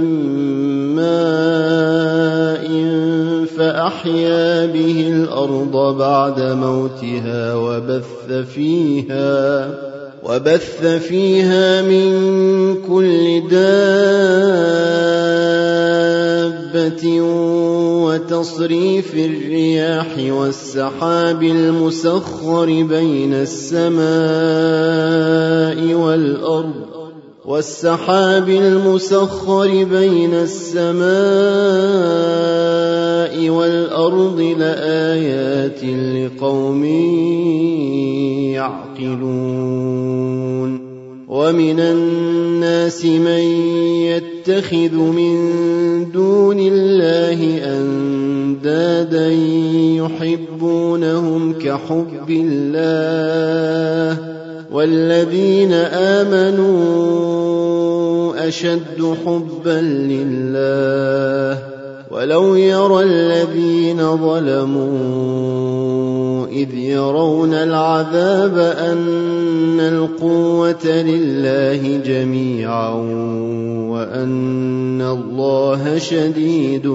ماء فأحيا به الأرض بعد موتها وبث فيها وبث فيها من كل دابة وتصريف الرياح والسحاب المسخر بين السماء والأرض والسحاب المسخر بين السماء والأرض لآيات لقوم يعقلون ومن الناس من يتخذ من دون الله أندادا يحبونهم كحب الله والذين آمنوا أشد حبا لله ولو يرى الذين ظلموا إذ يرون العذاب أن القوة لله جميعا وأن الله شديد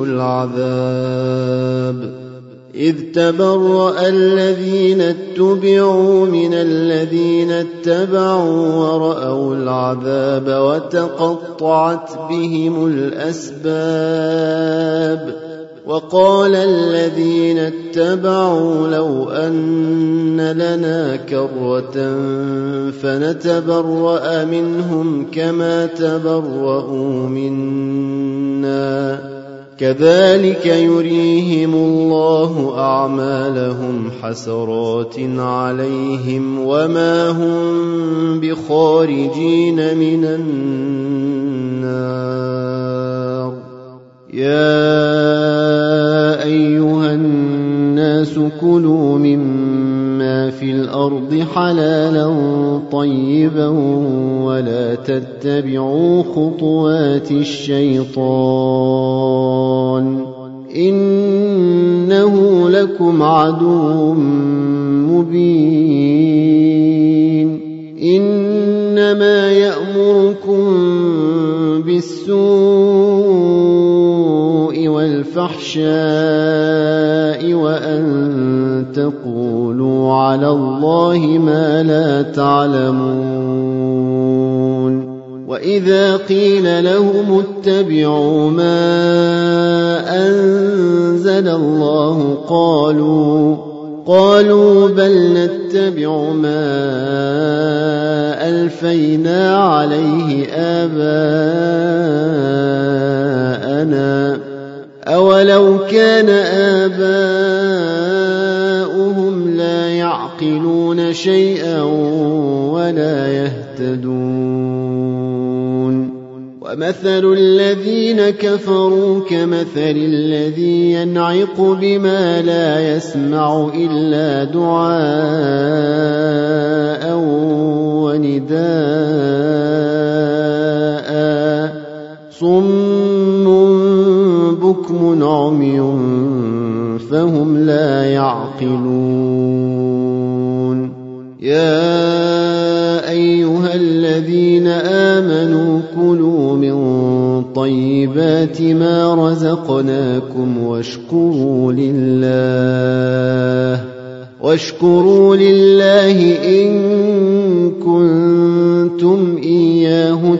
العذاب إذ تبرأ الذين اتبعوا من الذين اتبعوا ورأوا العذاب وتقطعت بهم الأسباب وقال الذين اتبعوا لو أن لنا كرة فنتبرأ منهم كما تبرؤوا منا كذلك يريهم الله أعمالهم حسرات عليهم وما هم بخارجين من النار يا أيها الناس كلوا مما في الأرض حلالا طيبا ولا تتبعوا خطوات الشيطان إنه لكم عدو مبين إنما يأمركم بالسوء والفحشاء وأن تقولوا على الله ما لا تعلمون وإذا قيل لهم اتبعوا ما أنزل الله قالوا قالوا بل نتبع ما ألفينا عليه آباءنا أولو كان آباؤهم لا يعقلون شيئا ولا يهتدون ومثل الذين كفروا كمثل الذي ينعق بما لا يسمع إلا دعاء ونداء صم بكم عمي فهم لا يعقلون يا أيها الذين آمنوا كلوا من طيبات ما رزقناكم واشكروا لله واشكروا لله إن كنتم إياه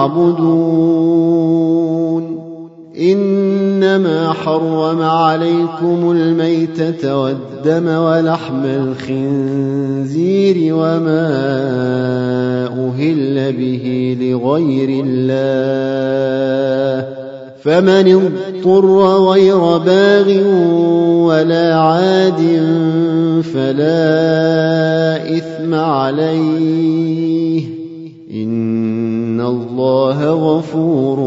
تعبدون إنما حرم عليكم الميتة والدم ولحم الخنزير وما أهل به لغير الله فمن اضطر غير باغ ولا عاد فلا إثم عليه إن الله غفور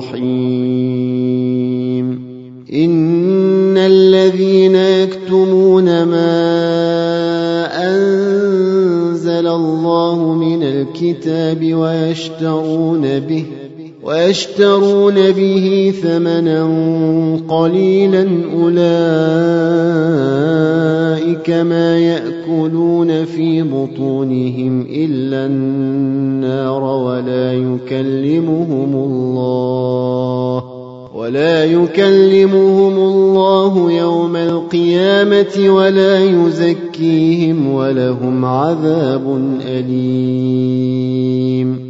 رحيم إن الذين يكتمون ما أنزل الله من الكتاب ويشترون به ويشترون به ثمنا قليلا أولئك ما يأكلون في بطونهم إلا النار ولا يكلمهم الله ولا يكلمهم الله يوم القيامة ولا يزكيهم ولهم عذاب أليم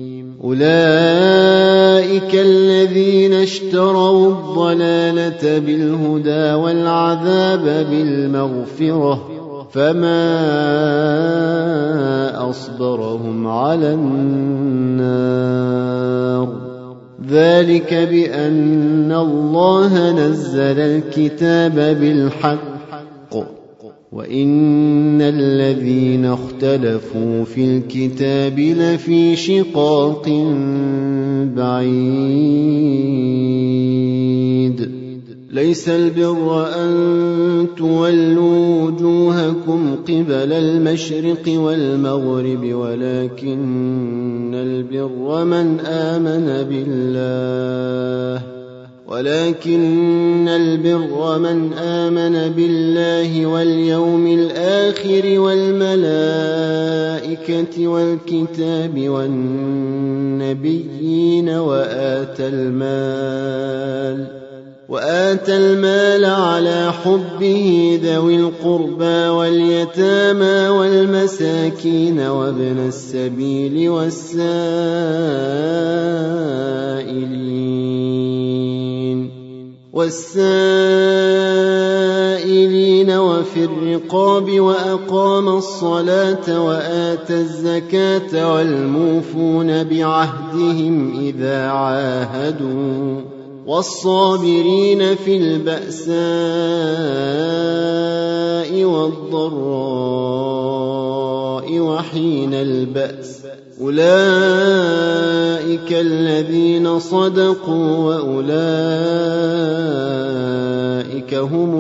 أولئك الذين اشتروا الضلالة بالهدى والعذاب بالمغفرة فما أصبرهم على النار ذلك بأن الله نزل الكتاب بالحق وإن الذين اختلفوا في الكتاب لفي شقاق بعيد ليس البر أن تولوا وجوهكم قبل المشرق والمغرب ولكن البر من آمن بالله ولكن البر من آمن بالله واليوم الآخر والملائكة والكتاب والنبيين وآتى المال وآتى المال على حبه ذوي القربى واليتامى والمساكين وابن السبيل والسائلين والسائلين وفي الرقاب وأقام الصلاة وآتى الزكاة والموفون بعهدهم إذا عاهدوا والصابرين في البأساء والضراء وحين البأس أولئك الذين صدقوا وأولئك هم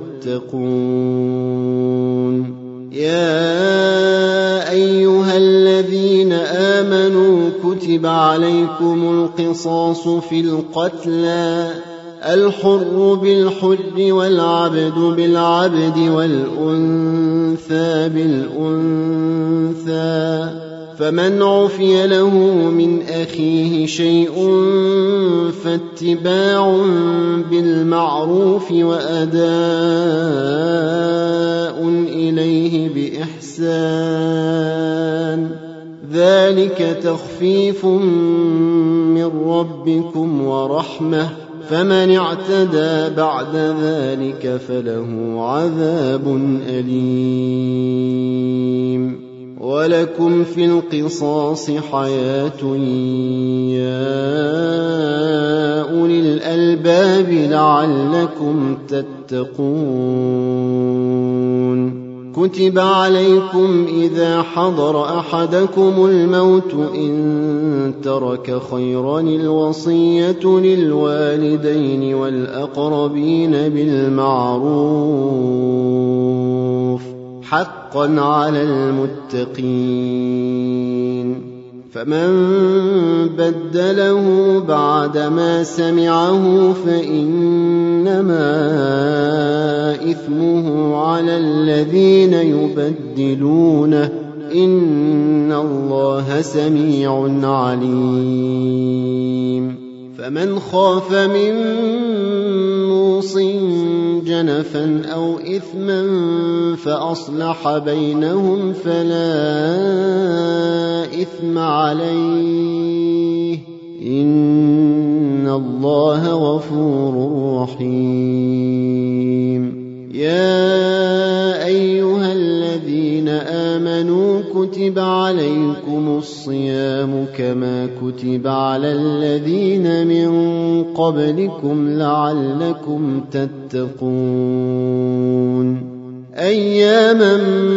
المتقون. يا أيها الذين آمنوا كتب عليكم القصاص في القتلى الحر بالحر والعبد بالعبد والأنثى بالأنثى فمن عفي له من أخيه شيء فاتباع بالمعروف وأداء إليه بإحسان ذلك تخفيف من ربكم ورحمة فمن اعتدى بعد ذلك فله عذاب أليم. ولكم في القصاص حياة يا أولي الألباب لعلكم تتقون. كتب عليكم إذا حضر أحدكم الموت إن ترك خيرا الوصية للوالدين والأقربين بالمعروف حقا على المتقين. فمن بدله بعدما سمعه فإنما إثمه على الذين يبدلونه إن الله سميع عليم. فمن خاف من موص جنفا أو إثما فأصلح بينهم فلا إثم عليه إن الله غفور رحيم. يا أيها الذين آمنوا كتب عليكم الصيام كما كتب على الذين من قبلكم لعلكم تتقون. أياما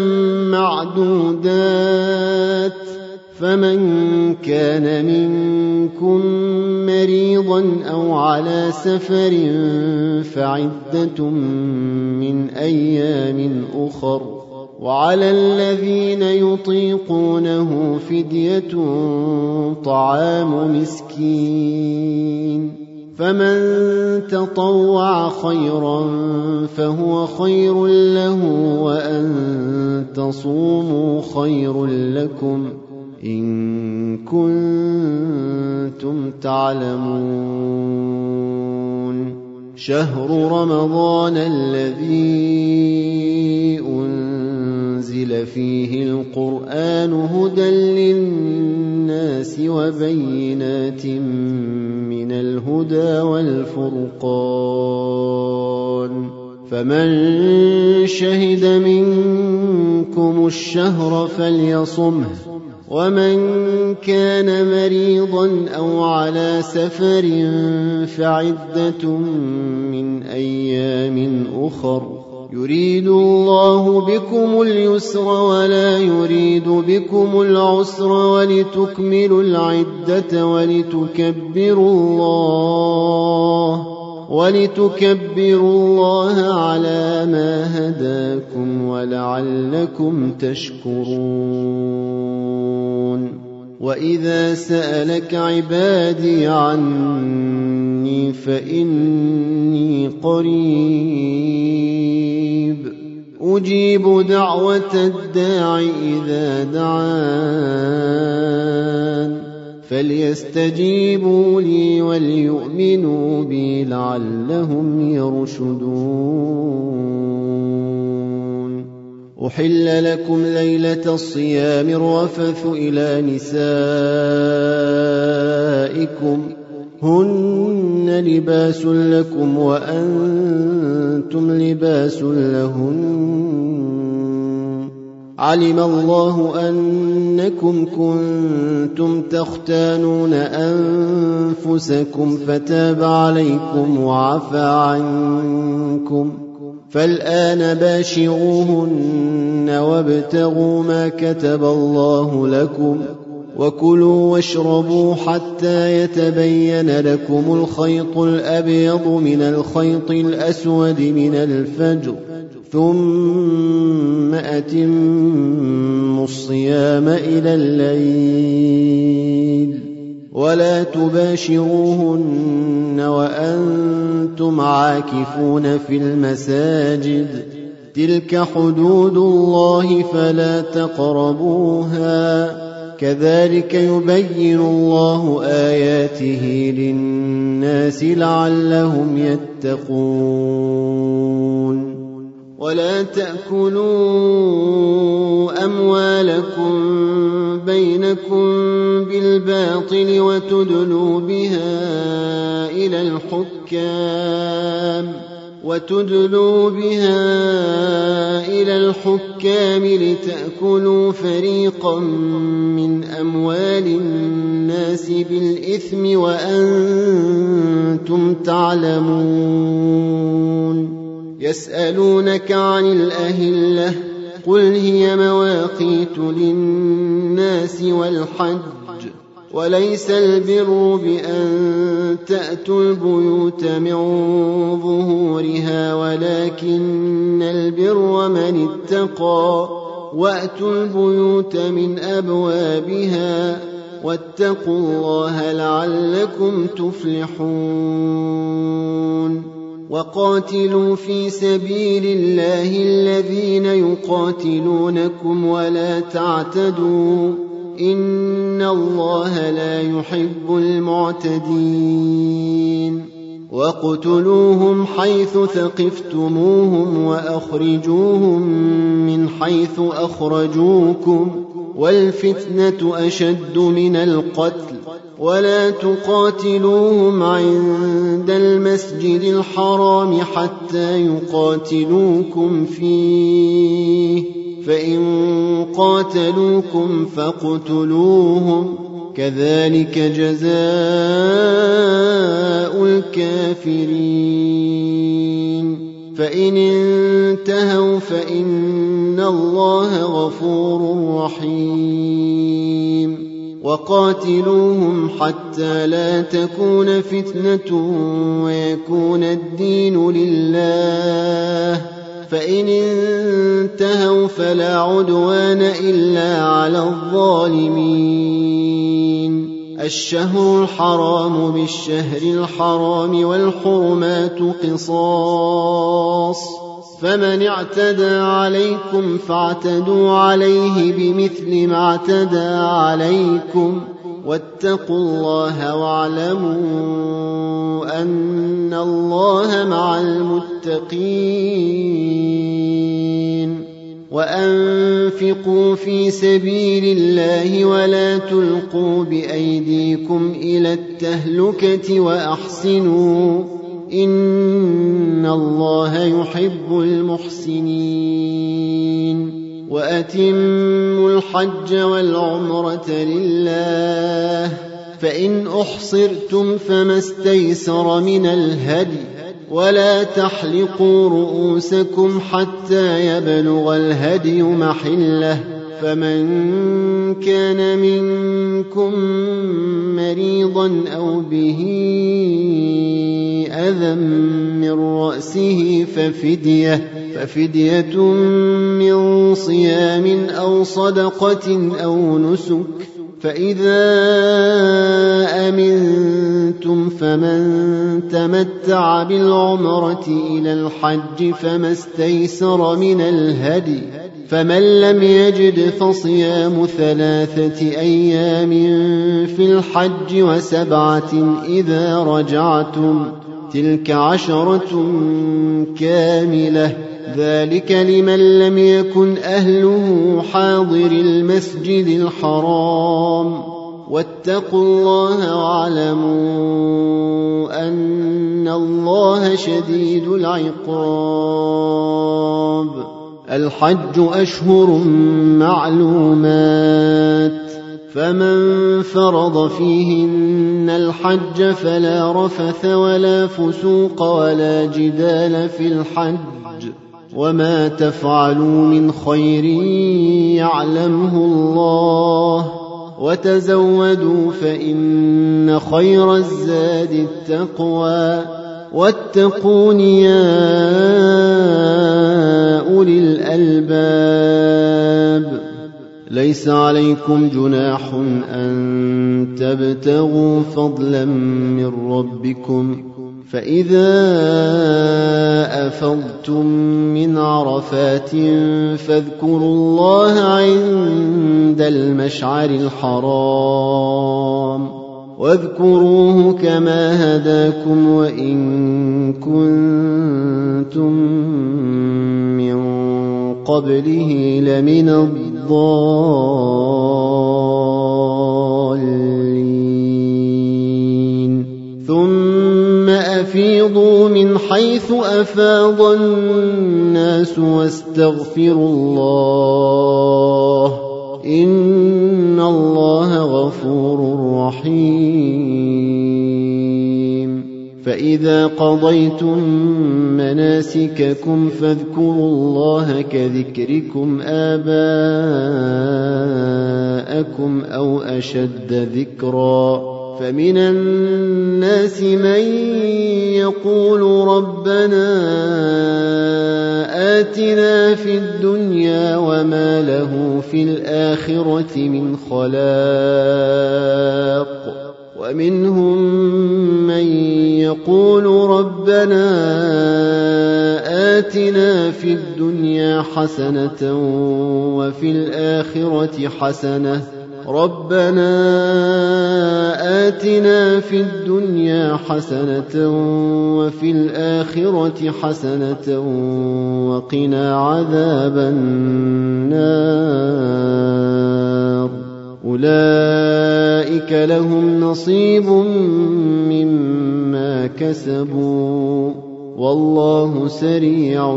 معدودات فمن كان منكم مريضا أو على سفر فعدة من أيام أخر وعلى الذين يطيقونه فدية طعام مسكين فمن تطوع خيرا فهو خير له وأن تصوموا خير لكم إن كنتم تعلمون. شهر رمضان الذي أنزل فيه القرآن هدى للناس وبينات من الهدى والفرقان فمن شهد منكم الشهر فليصمه ومن كان مريضا أو على سفر فعدة من أيام أخر يريد الله بكم اليسر ولا يريد بكم العسر ولتكملوا العدة ولتكبروا الله ولتكبروا الله على ما هداكم ولعلكم تشكرون. وإذا سألك عبادي عني عني فإني قريب أجيب دعوة الداع إذا دعان فليستجيبوا لي وليؤمنوا بي لعلهم يرشدون. أحل لكم ليلة الصيام الرفث إلى نسائكم هن لباس لكم وأنتم لباس لهن علم الله أنكم كنتم تختانون أنفسكم فتاب عليكم وعفى عنكم فالآن باشروهن وابتغوا ما كتب الله لكم وكلوا واشربوا حتى يتبين لكم الخيط الأبيض من الخيط الأسود من الفجر ثم أتموا الصيام إلى الليل ولا تباشروهن وأنتم عاكفون في المساجد تلك حدود الله فلا تقربوها كذلك يبين الله آياته للناس لعلهم يتقون. ولا تأكلوا أموالكم بينكم بالباطل وتدلوا بها إلى الحكام وتدلوا بها إلى الحكام لتأكلوا فريقا من أموال الناس بالإثم وأنتم تعلمون. يسألونك عن الأهلة قل هي مواقيت للناس والحج وليس البر بأن تأتوا البيوت من ظهورها ولكن البر من اتقى وأتوا البيوت من أبوابها واتقوا الله لعلكم تفلحون. وقاتلوا في سبيل الله الذين يقاتلونكم ولا تعتدوا إن الله لا يحب المعتدين. وَاقْتُلُوهُمْ حَيْثُ ثَقِفْتُمُوهُمْ وَأَخْرِجُوهُمْ مِنْ حَيْثُ أَخْرَجُوكُمْ وَالْفِتْنَةُ أَشَدُّ مِنَ الْقَتْلِ وَلَا تُقَاتِلُوهُمْ عِندَ الْمَسْجِدِ الْحَرَامِ حَتَّى يُقَاتِلُوكُمْ فِيهِ فَإِنْ قَاتَلُوكُمْ فَاقْتُلُوهُمْ كذلك جزاء الكافرين. فإن انتهوا فإن الله غفور رحيم. وقاتلوهم حتى لا تكون فتنة ويكون الدين لله فإن انتهوا فلا عدوان إلا على الظالمين. الشهر الحرام بالشهر الحرام والحرمات قصاص فمن اعتدى عليكم فاعتدوا عليه بمثل ما اعتدى عليكم واتقوا الله واعلموا أن الله مع المتقين. وأنفقوا في سبيل الله ولا تلقوا بأيديكم إلى التهلكة وأحسنوا إن الله يحب المحسنين. وأتموا الحج والعمرة لله فإن أحصرتم فما استيسر من الهدي ولا تحلقوا رؤوسكم حتى يبلغ الهدي محله فمن كان منكم مريضا أو به أذى من رأسه ففدية ففدية من صيام أو صدقة أو نسك فإذا أمنتم فمن تمتع بالعمرة إلى الحج فما استيسر من الهدي فمن لم يجد فصيام ثلاثة أيام في الحج وسبعة إذا رجعتم تلك عشرة كاملة ذلك لمن لم يكن أهله حاضر المسجد الحرام واتقوا الله واعلموا أن الله شديد العقاب الحج أشهر معلومات فمن فرض فيهن الحج فلا رفث ولا فسوق ولا جدال في الحج وما تفعلوا من خير يعلمه الله وتزودوا فإن خير الزاد التقوى واتقون يا أولي الألباب ليس عليكم جناح أن تبتغوا فضلا من ربكم فإذا أفضتم من عرفات فاذكروا الله عند المشعر الحرام واذكروه كما هداكم وإن كنتم من قبله لمن الضالين ثم أفيضوا من حيث أفاض الناس واستغفروا الله إن الله غفور رحيم فإذا قضيتم مناسككم فاذكروا الله كذكركم آباءكم أو أشد ذكرا فمن الناس من يقول ربنا آتنا في الدنيا وما له في الآخرة من خلاق ومنهم من يقول ربنا آتنا في الدنيا حسنة وفي الآخرة حسنة ربنا آتنا في الدنيا حسنة وفي الآخرة حسنة وقنا عذاب النار أولئك لهم نصيب مما كسبوا والله سريع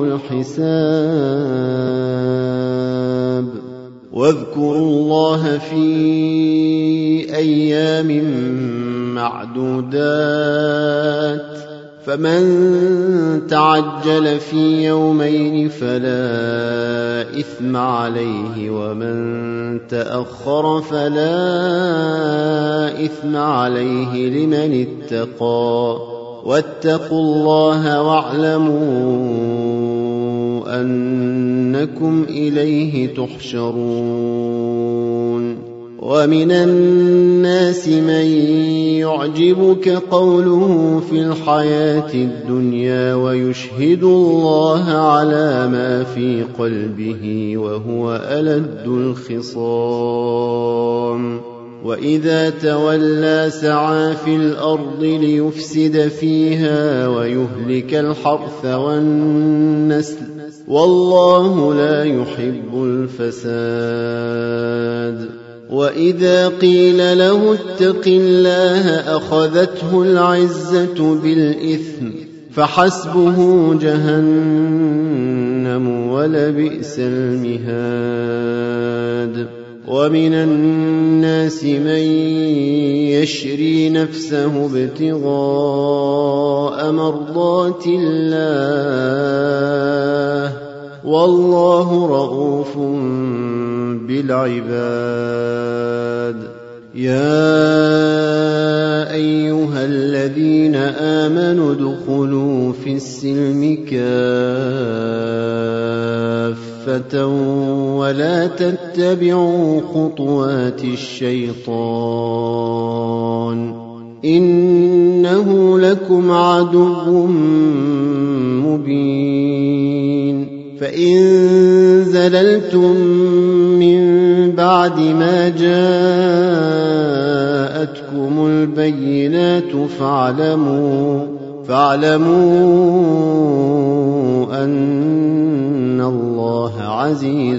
الحساب واذكروا الله في أيام معدودات فمن تعجل في يومين فلا إثم عليه ومن تأخر فلا إثم عليه لمن اتقى واتقوا الله واعلموا أنكم إليه تحشرون ومن الناس من يعجبك قوله في الحياة الدنيا ويشهد الله على ما في قلبه وهو ألد الخصام وإذا تولى سعى في الأرض ليفسد فيها ويهلك الحرث والنسل والله لا يحب الفساد وإذا قيل له اتق الله أخذته العزة بالإثم فحسبه جهنم ولبئس المهاد ومن الناس من يشري نفسه ابتغاء مرضات الله والله رؤوف بالعباد يا أيها الذين آمنوا ادخلوا في السلم كافة ولا تتبعوا خطوات الشيطان إنه إنه لكم عدو مبين فإن زللتم من بعد ما جاءتكم البينات فاعلموا فاعلموا أن الله عزيز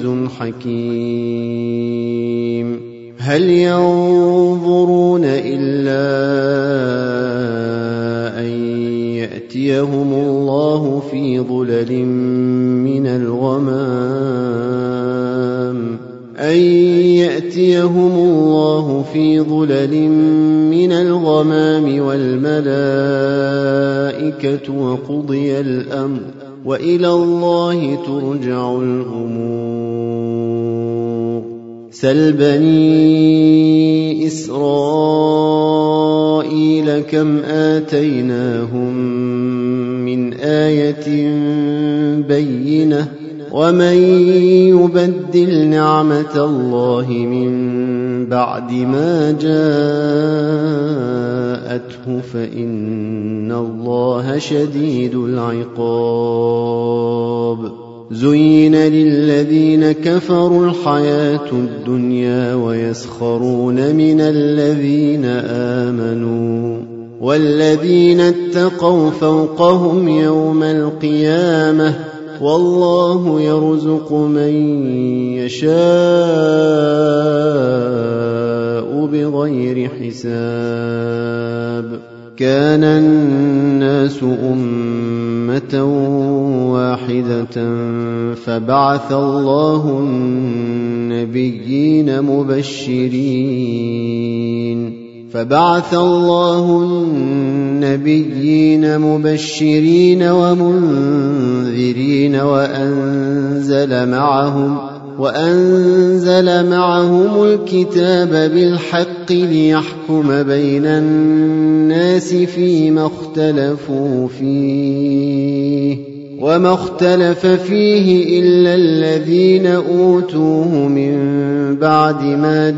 حكيم هل ينظرون إلا أن يأتيهم الله في ظلل من الغمام أن يأتيهم الله في ظلل من الغمام والملائكة وقضي الأمر وإلى الله ترجع الأمور سل بني إسرائيل كم آتيناهم من آية بينة ومن يبدل نعمة الله من بعد ما جاءته فإن الله شديد العقاب زين للذين كفروا الحياة الدنيا ويسخرون من الذين آمنوا والذين اتقوا فوقهم يوم القيامة والله يرزق من يشاء بغير حساب كان الناس أمة واحدة فبعث الله النبيين مبشرين فبعث الله النبيين مبشرين ومنذرين وأنزل معهم وأنزل معهم الكتاب بالحق ليحكم بين الناس فيما اختلفوا فيه وما اختلف فيه إلا الذين أوتوه من بعد ما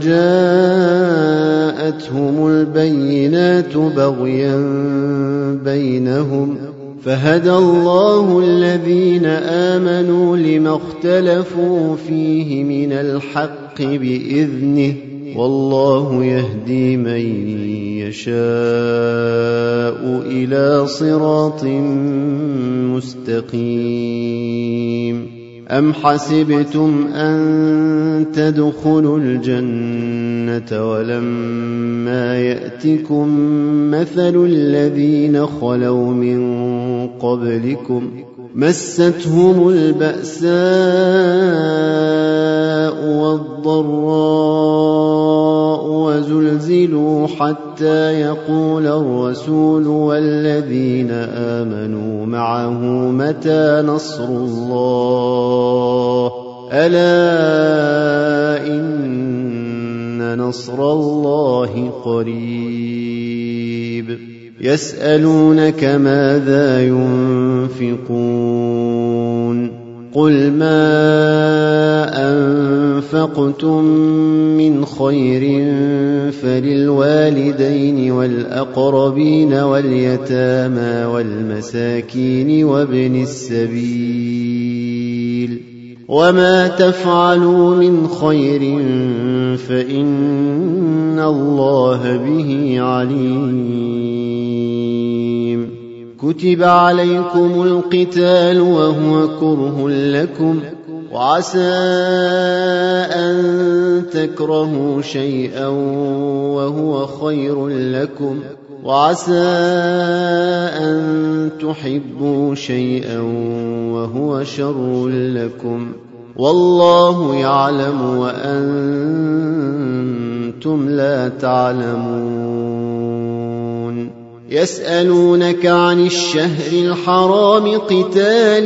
جاءتهم البينات بغيا بينهم فهدى الله الذين آمنوا لما اختلفوا فيه من الحق بإذنه والله يهدي من يشاء إلى صراط مستقيم أم حسبتم أن تدخلوا الجنة ولما يأتكم مثل الذين خلوا من قبلكم مستهم البأساء والضراء وزلزلوا حتى يقول الرسول والذين آمنوا معه متى نصر الله ألا إن نصر الله قريب يسألونك ماذا ينفقون قل ما أنفقتم من خير فللوالدين والأقربين واليتامى والمساكين وابن السبيل وما تفعلوا من خير فإن الله به عليم كتب عليكم القتال وهو كره لكم وعسى أن تكرهوا شيئا وهو خير لكم وعسى أن تحبوا شيئا وهو شر لكم والله يعلم وأنتم لا تعلمون يسألونك عن الشهر الحرام قتال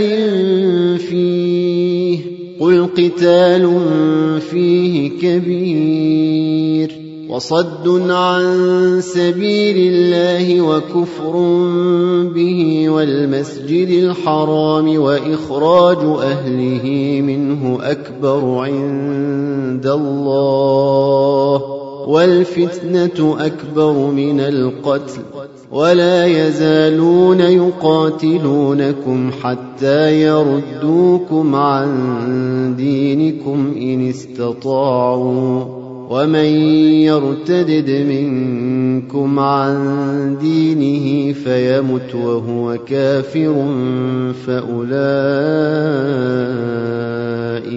فيه قل قتال فيه كبير وصد عن سبيل الله وكفر به والمسجد الحرام وإخراج أهله منه أكبر عند الله والفتنة أكبر من القتل ولا يزالون يقاتلونكم حتى يردوكم عن دينكم إن استطاعوا ومن يرتدد منكم عن دينه فيمت وهو كافر فأولئك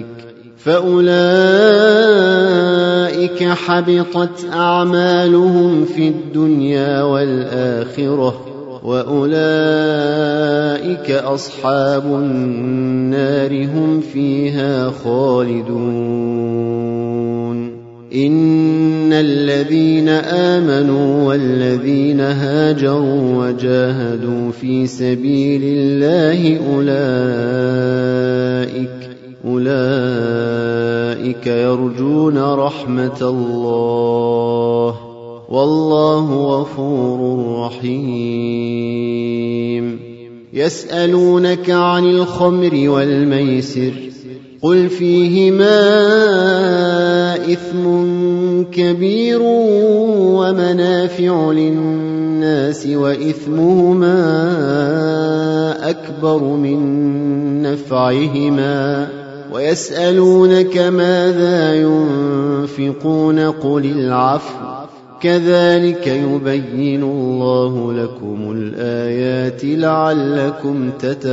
فأولئك حبطت أعمالهم في الدنيا والآخرة وأولئك أصحاب النار هم فيها خالدون إن الذين آمنوا والذين هاجروا وجاهدوا في سبيل الله أولئك أولئك يرجون رحمة الله والله غفور رحيم يسألونك عن الخمر والميسر قل فيهما إثم كبير ومنافع للناس وإثمهما أكبر من نفعهما ويسألونك ماذا ينفقون قل العفو كذلك يبين الله لكم الآيات لعلكم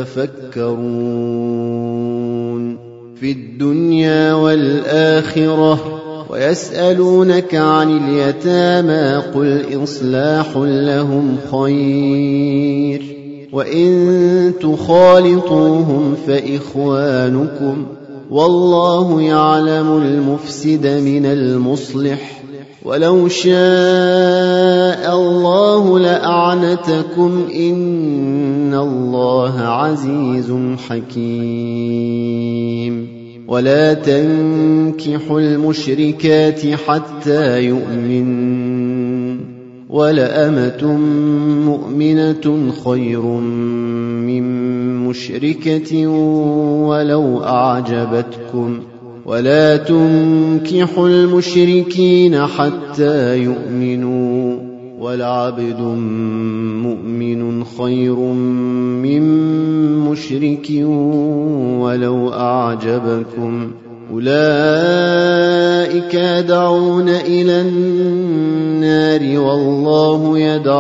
تتفكرون في الدنيا والآخرة ويسألونك عن اليتامى قل إصلاح لهم خير وإن تخالطوهم فإخوانكم والله يعلم المفسد من المصلح ولو شاء الله لأعنتكم إن الله عزيز حكيم ولا تنكحوا المشركات حتى يؤمنوا ولأمة مؤمنة خير من مشركة ولو أعجبتكم ولا تنكحوا المشركين حتى يؤمنوا ولعبد مؤمن خير من مشرك ولو أعجبكم أولئك يدعون إلى النار والله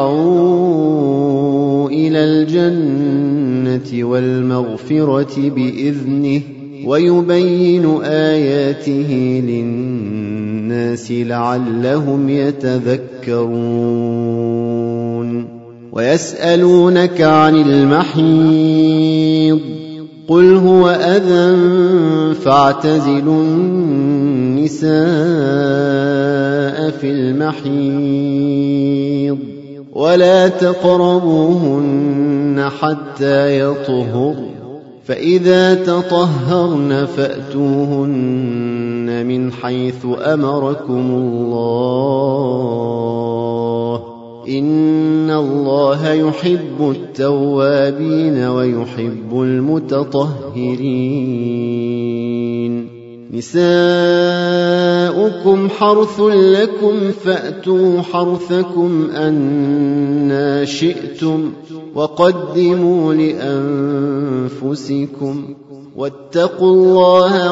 يدعو إلى الجنة والمغفرة بإذنه ويبين آياته للناس لعلهم يتذكرون ويسألونك عن المحيض قل هو أذى فاعتزلوا النساء في المحيض ولا تقربوهن حتى يطهرن فإذا تطهرن فأتوهن من حيث أمركم الله إن الله يحب التوابين ويحب المتطهرين نساؤكم حرث لكم فأتوا حرثكم أنى شئتم وقدموا لأنفسكم واتقوا الله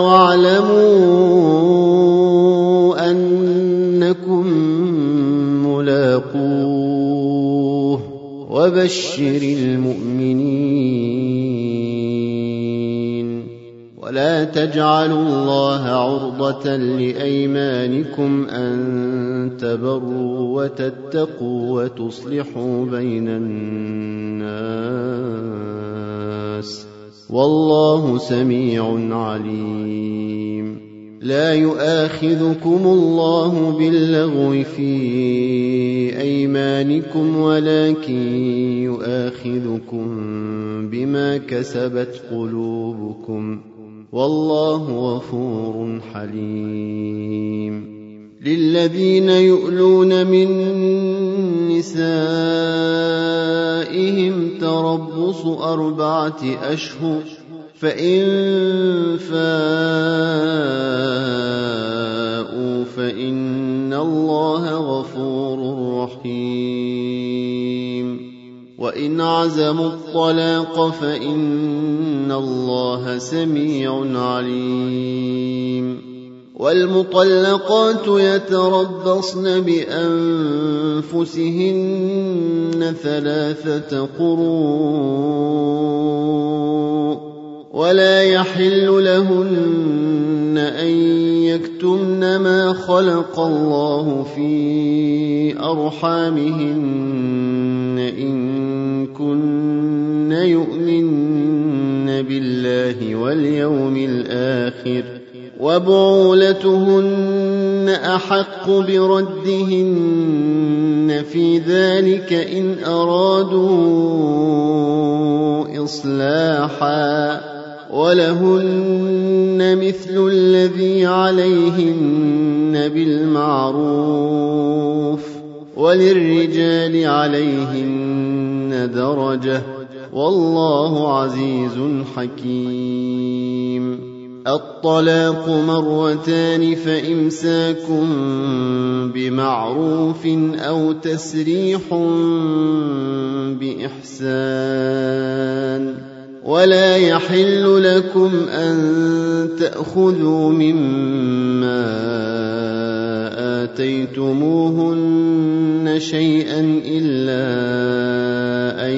واعلموا أنكم ملاقوه وبشر المؤمنين ولا تجعلوا الله عرضة لأيمانكم أن تبروا وتتقوا وتصلحوا بين الناس والله سميع عليم لا يؤاخذكم الله باللغو في أيمانكم ولكن يؤاخذكم بما كسبت قلوبكم والله غفور حليم للذين يؤلون من نسائهم تربص أربعة أشهر فإن فاءوا فإن إن الله غفور رحيم وإن عزموا الطلاق فإن الله سميع عليم والمطلقات يتربصن بأنفسهن ثلاثة قروء ولا يحل لهن أن يكتمن ما خلق الله في أرحامهن إن كن يؤمن بالله واليوم الآخر وبعولتهن أحق بردهن في ذلك إن أرادوا إصلاحا ولهن مثل الذي عليهن بالمعروف وللرجال عليهن درجة والله عزيز حكيم الطلاق مرتان فإمساك بمعروف أو تسريح بإحسان ولا يحل لكم أن تأخذوا مما آتيتموهن شيئا إلا أن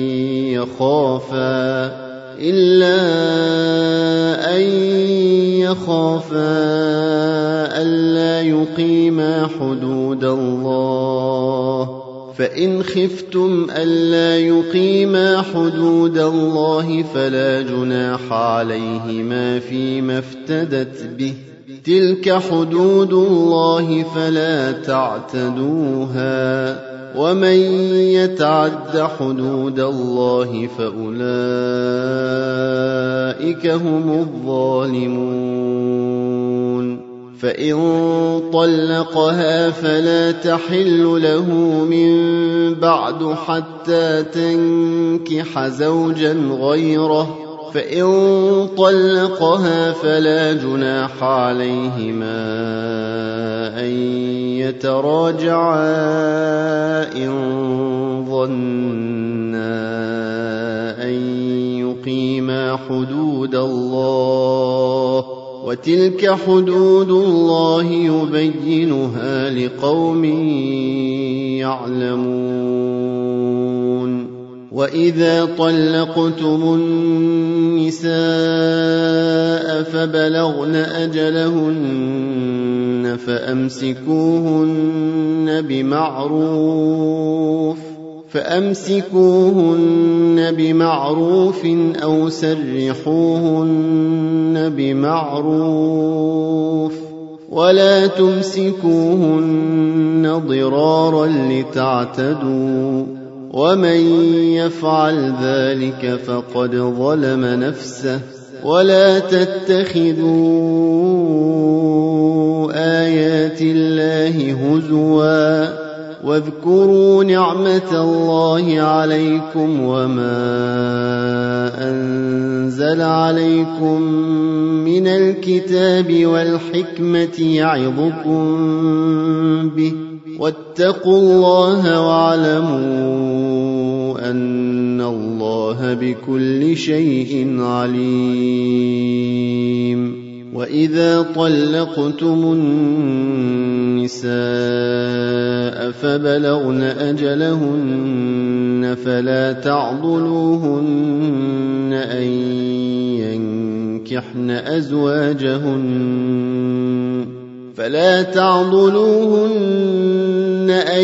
يخافا إلا أن يخافا ألا يقيما حدود الله فإن خفتم ألا يقيما حدود الله فلا جناح عليهما فيما افتدت به تلك حدود الله فلا تعتدوها ومن يتعد حدود الله فأولئك هم الظالمون فإن طلقها فلا تحل له من بعد حتى تنكح زوجا غيره فإن طلقها فلا جناح عليهما أن يتراجعا إن ظنا أن يقيما حدود الله وتلك حدود الله يبينها لقوم يعلمون وإذا طلقتم النساء فبلغن أجلهن فأمسكوهن بمعروف فأمسكوهن بمعروف أو سرحوهن بمعروف ولا تمسكوهن ضرارا لتعتدوا ومن يفعل ذلك فقد ظلم نفسه ولا تتخذوا آيات الله هزوا واذكروا نعمة الله عليكم وما أنزل عليكم من الكتاب والحكمة يعظكم به واتقوا الله واعلموا أن الله بكل شيء عليم وإذا طلقتم النساء فبلغن أجلهن فلا تعضلوهن أن ينكحن أزواجهن فلا تعضلوهن أن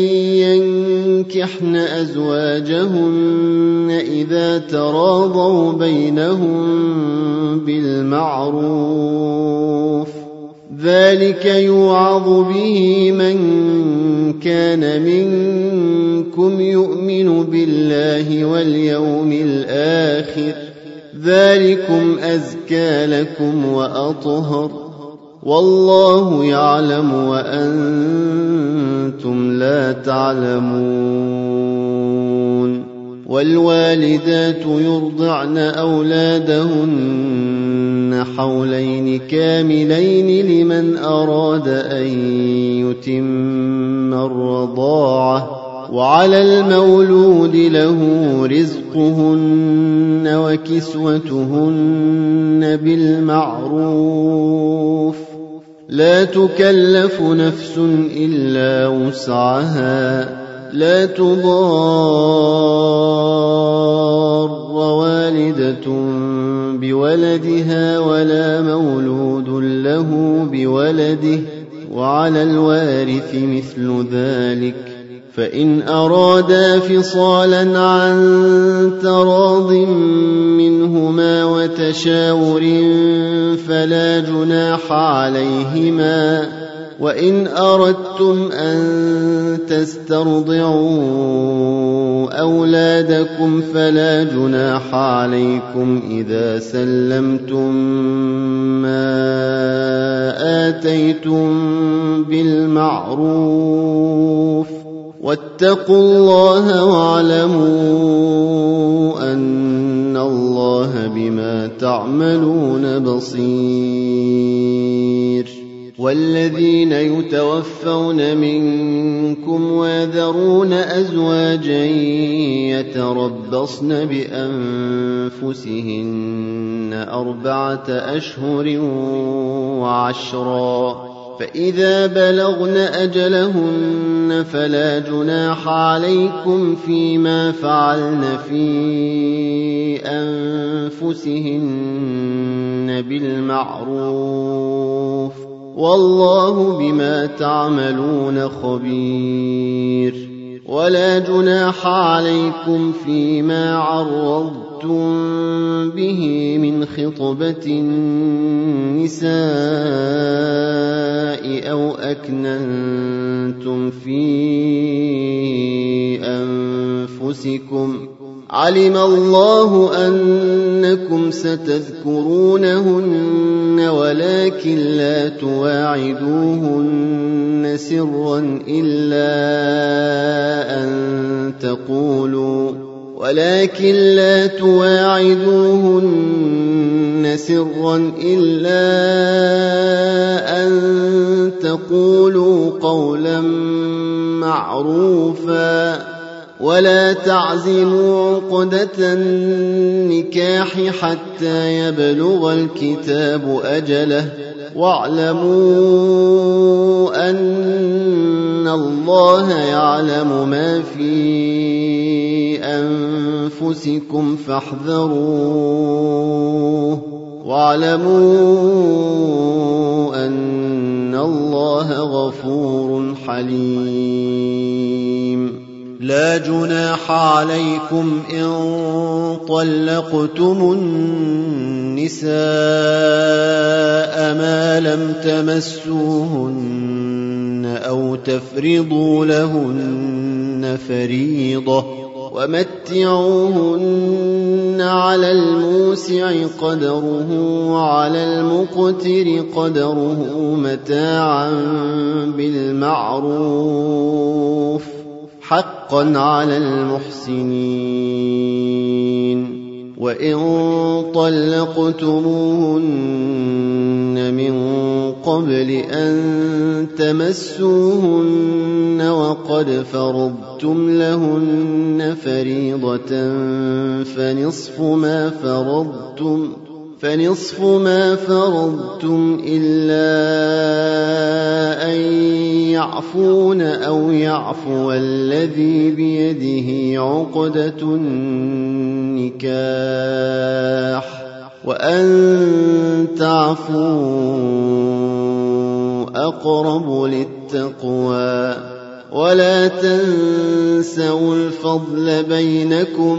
ينكحن أزواجهن إذا تراضوا بينهم بالمعروف ذلك يوعظ به من كان منكم يؤمن بالله واليوم الآخر ذلكم أزكى لكم وأطهر والله يعلم وأنتم لا تعلمون والوالدات يرضعن أولادهن حولين كاملين لمن أراد أن يتم الرضاعة وعلى المولود له رزقهن وكسوتهن بالمعروف لا تكلف نفس إلا وسعها لا تضار والدة بولدها ولا مولود له بولده وعلى الوارث مثل ذلك فإن أرادا فصالا عن تراض منهما وتشاور فلا جناح عليهما وإن أردتم أن تسترضعوا أولادكم فلا جناح عليكم إذا سلمتم ما آتيتم بالمعروف واتقوا الله واعلموا أن الله بما تعملون بصير والذين يتوفون منكم ويذرون أزواجا يتربصن بأنفسهن أربعة أشهر وعشرا فإذا بلغن أجلهن فلا جناح عليكم فيما فعلن في أنفسهن بالمعروف والله بما تعملون خبير ولا جناح عليكم فيما عرضتم به من خطبة النساء أو أكننتم في أنفسكم علم الله أنكم ستذكرونهن ولكن لا تواعدوهن سرا إلا أن تقولوا ولكن لا تواعدوهن سرا إلا أن تقولوا قولا معروفا ولا تعزموا عقدة النكاح حتى يبلغ الكتاب أجله واعلموا أن الله يعلم ما في أنفسكم فاحذروه واعلموا أن الله غفور حليم لا جناح عليكم إن طلقتم النساء ما لم تمسوهن أو تفرضوا لهن فريضة ومتعوهن على الموسع قدره وعلى المقتر قدره متاعا بالمعروف حقا على المحسنين وإن طلقتموهن من قبل أن تمسوهن وقد فرضتم لهن فريضة فنصف ما فرضتم فنصف ما فرضتم إلا أن يعفون أو يعفو الذي بيده عقدة النكاح وأن تعفوا أقرب للتقوى ولا تنسوا الفضل بينكم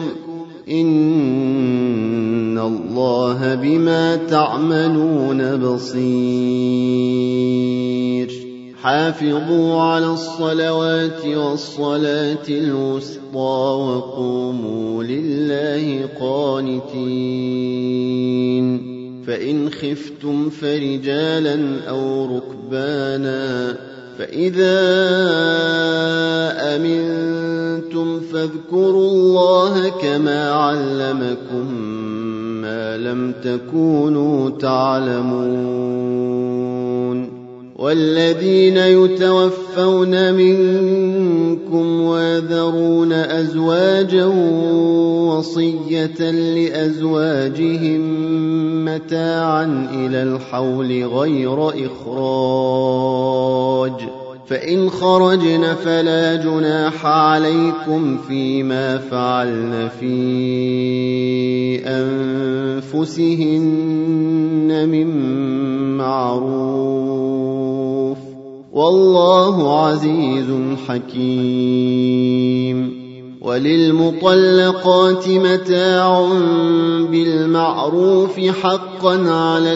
إن الله بما تعملون بصير حافظوا على الصلوات والصلاة الوسطى وقوموا لله قانتين فإن خفتم فرجالا أو ركبانا فإذا أمنتم فاذكروا الله كما علمكم ما ما لم تكونوا تعلمون والذين يتوفون منكم ويذرون أزواجا وصية لأزواجهم متاعا إلى الحول غير إخراج فإن خرجن فلا جناح عليكم فيما فعلن في أنفسهن من معروف والله عزيز حكيم وللمطلقات متاع بالمعروف حقا على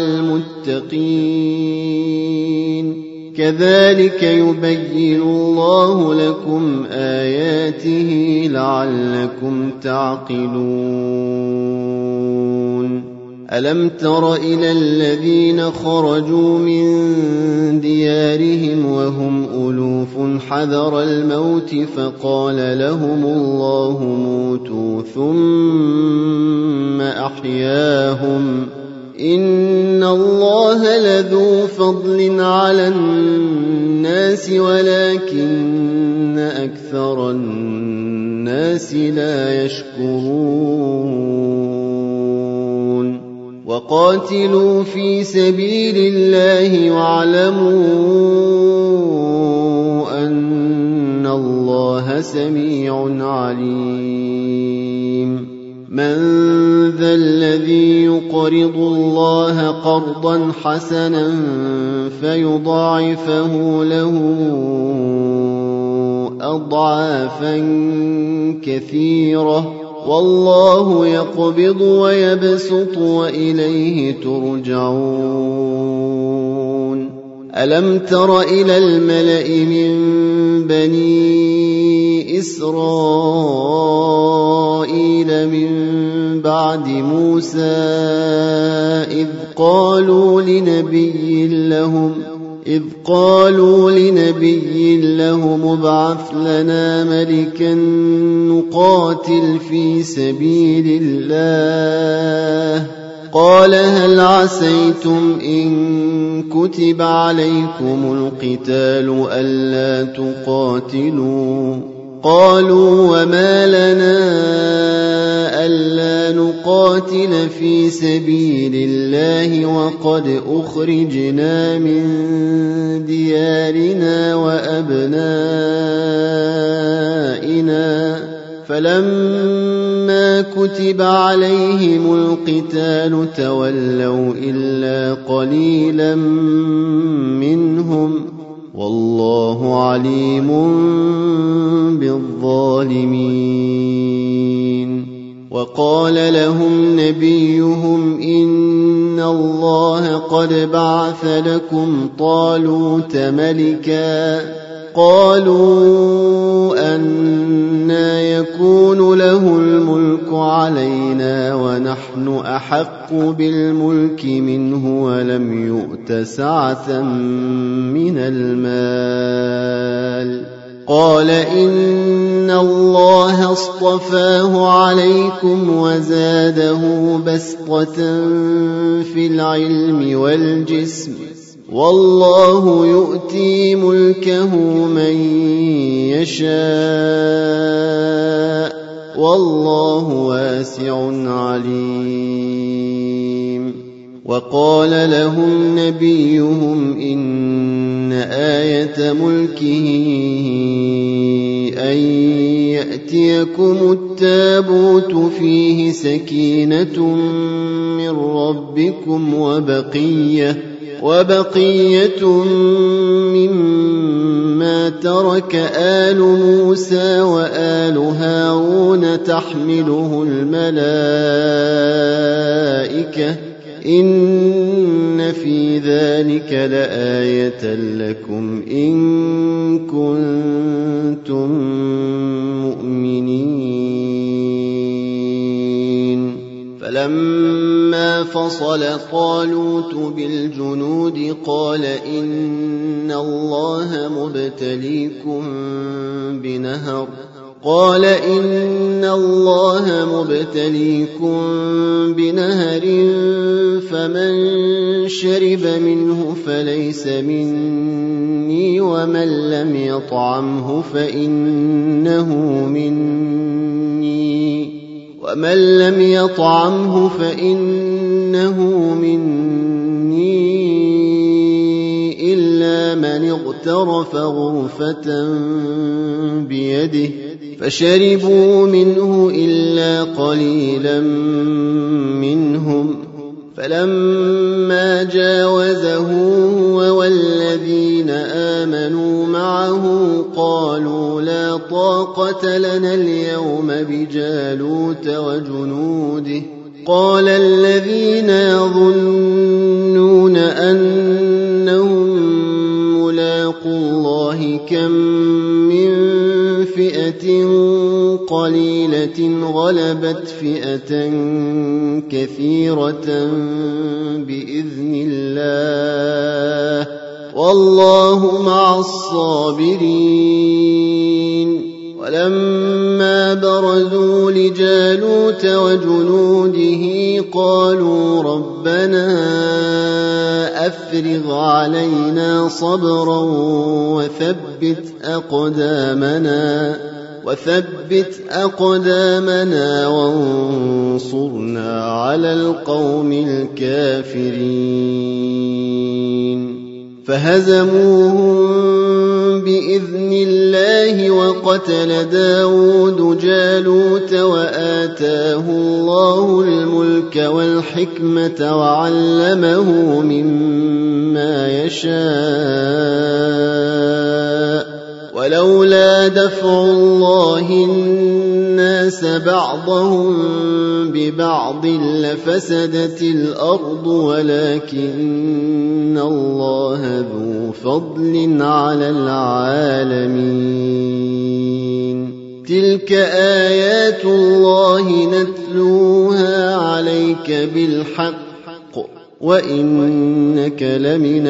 المتقين كذلك يبين الله لكم آياته لعلكم تعقلون ألم تر إلى الذين خرجوا من ديارهم وهم ألوف حذر الموت فقال لهم الله موتوا ثم أحياهم إن الله لذو فضل على الناس ولكن أكثر الناس لا يشكرون وقاتلوا في سبيل الله واعلموا أن الله سميع عليم من ذا الذي يقرض الله قرضا حسنا فيضاعفه له أضعافا كثيرة والله يقبض ويبسط وإليه ترجعون ألم تر إلى الملأ من بني إسرائيل من بعد موسى إذ قالوا لنبي لهم إذ قالوا لنبي لهم ابعث لنا ملكا نقاتل في سبيل الله قال هل عسيتم إن كتب عليكم القتال ألا تقاتلوا قالوا وما لنا ألا نقاتل في سبيل الله وقد أخرجنا من ديارنا وأبنائنا فلما كتب عليهم القتال تولوا إلا قليلا منهم والله عليم بالظالمين وقال لهم نبيهم إن الله قد بعث لكم طالوت ملكا قالوا أنى يكون له الملك علينا ونحن أحق بالملك منه ولم يؤت سعة من المال قال إن الله اصطفاه عليكم وزاده بسطة في العلم والجسم والله يؤتي ملكه من يشاء والله واسع عليم وقال لهم نبيهم إن آية ملكه أن يأتيكم التابوت فيه سكينة من ربكم وبقية وبقية مما ترك آل موسى وآل هارون تحمله الملائكة إن في ذلك لآية لكم إن كنتم مؤمنين فلما فصل طالوت بالجنود قال إن الله مبتليكم بنهر قال إن الله مبتليكم بنهر فمن شرب منه فليس مني ومن لم يطعمه فإنه مني ومن لم يطعمه فإنه مني إلا من اغترف غرفة بيده فشربوا منه إلا قليلا منهم فلما جاوزه هو والذين آمنوا معه قالوا لا طاقة لنا اليوم بجالوت وجنوده قال الذين يظنون أنهم ملاقو الله كم من فئة قليلة غلبت فئة كثيرة بإذن الله والله مع الصابرين ولما برزوا لجالوت وجنوده قالوا ربنا أفرغ علينا صبرا وثبت أقدامنا وثبت أقدامنا وانصرنا على القوم الكافرين فهزموهم بإذن الله وقتل داود جالوت وآتاه الله الملك والحكمة وعلمه مما يشاء ولولا دفع الله الناس بعضهم ببعض لفسدت الأرض ولكن الله ذو فضل على العالمين تلك آيات الله نتلوها عليك بالحق وإنك لمن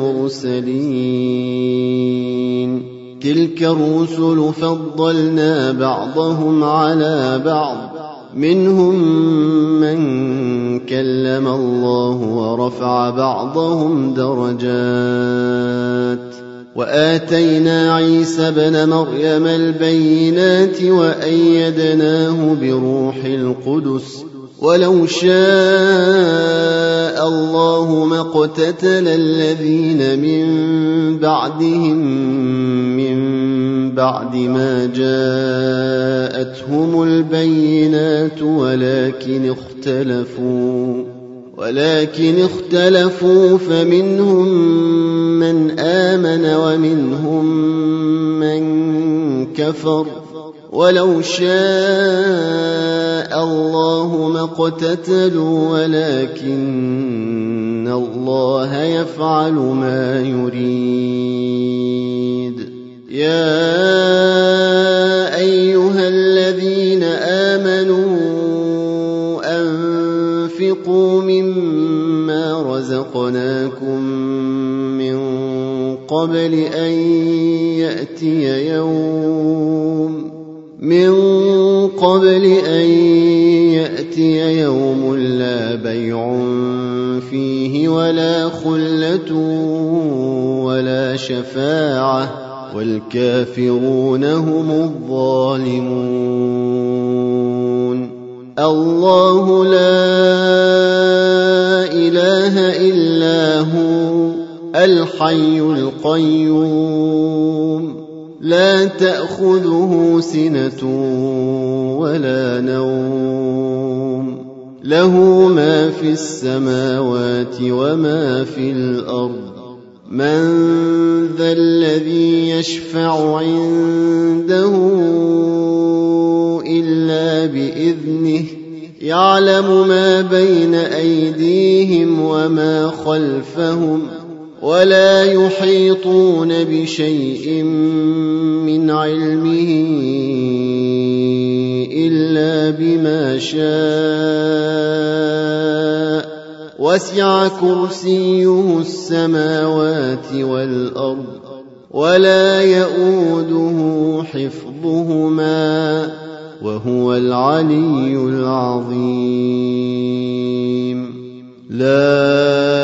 المرسلين تلك الرسل فضلنا بعضهم على بعض منهم من كلم الله ورفع بعضهم درجات وآتينا عيسى ابن مريم البينات وأيدناه بروح القدس ولو شاء الله ما اقتتل الذين من بعدهم من بعد ما جاءتهم البينات ولكن اختلفوا ولكن اختلفوا فمنهم من آمن ومنهم من كفر ولو شاء الله ما اقتتلوا ولكن الله يفعل ما يريد يا أيها الذين آمنوا أنفقوا مما رزقناكم من قبل أن يأتي يوم من قبل أن يأتي يوم لا بيع فيه ولا خلة ولا شفاعة والكافرون هم الظالمون الله لا إله إلا هو الحي القيوم لا تأخذه سنة ولا نوم له ما في السماوات وما في الأرض من ذا الذي يشفع عنده إلا بإذنه يعلم ما بين أيديهم وما خلفهم ولا يحيطون بشيء من علمه إلا بما شاء وسع كرسيه السماوات والأرض ولا يؤوده حفظهما وهو العلي العظيم. لا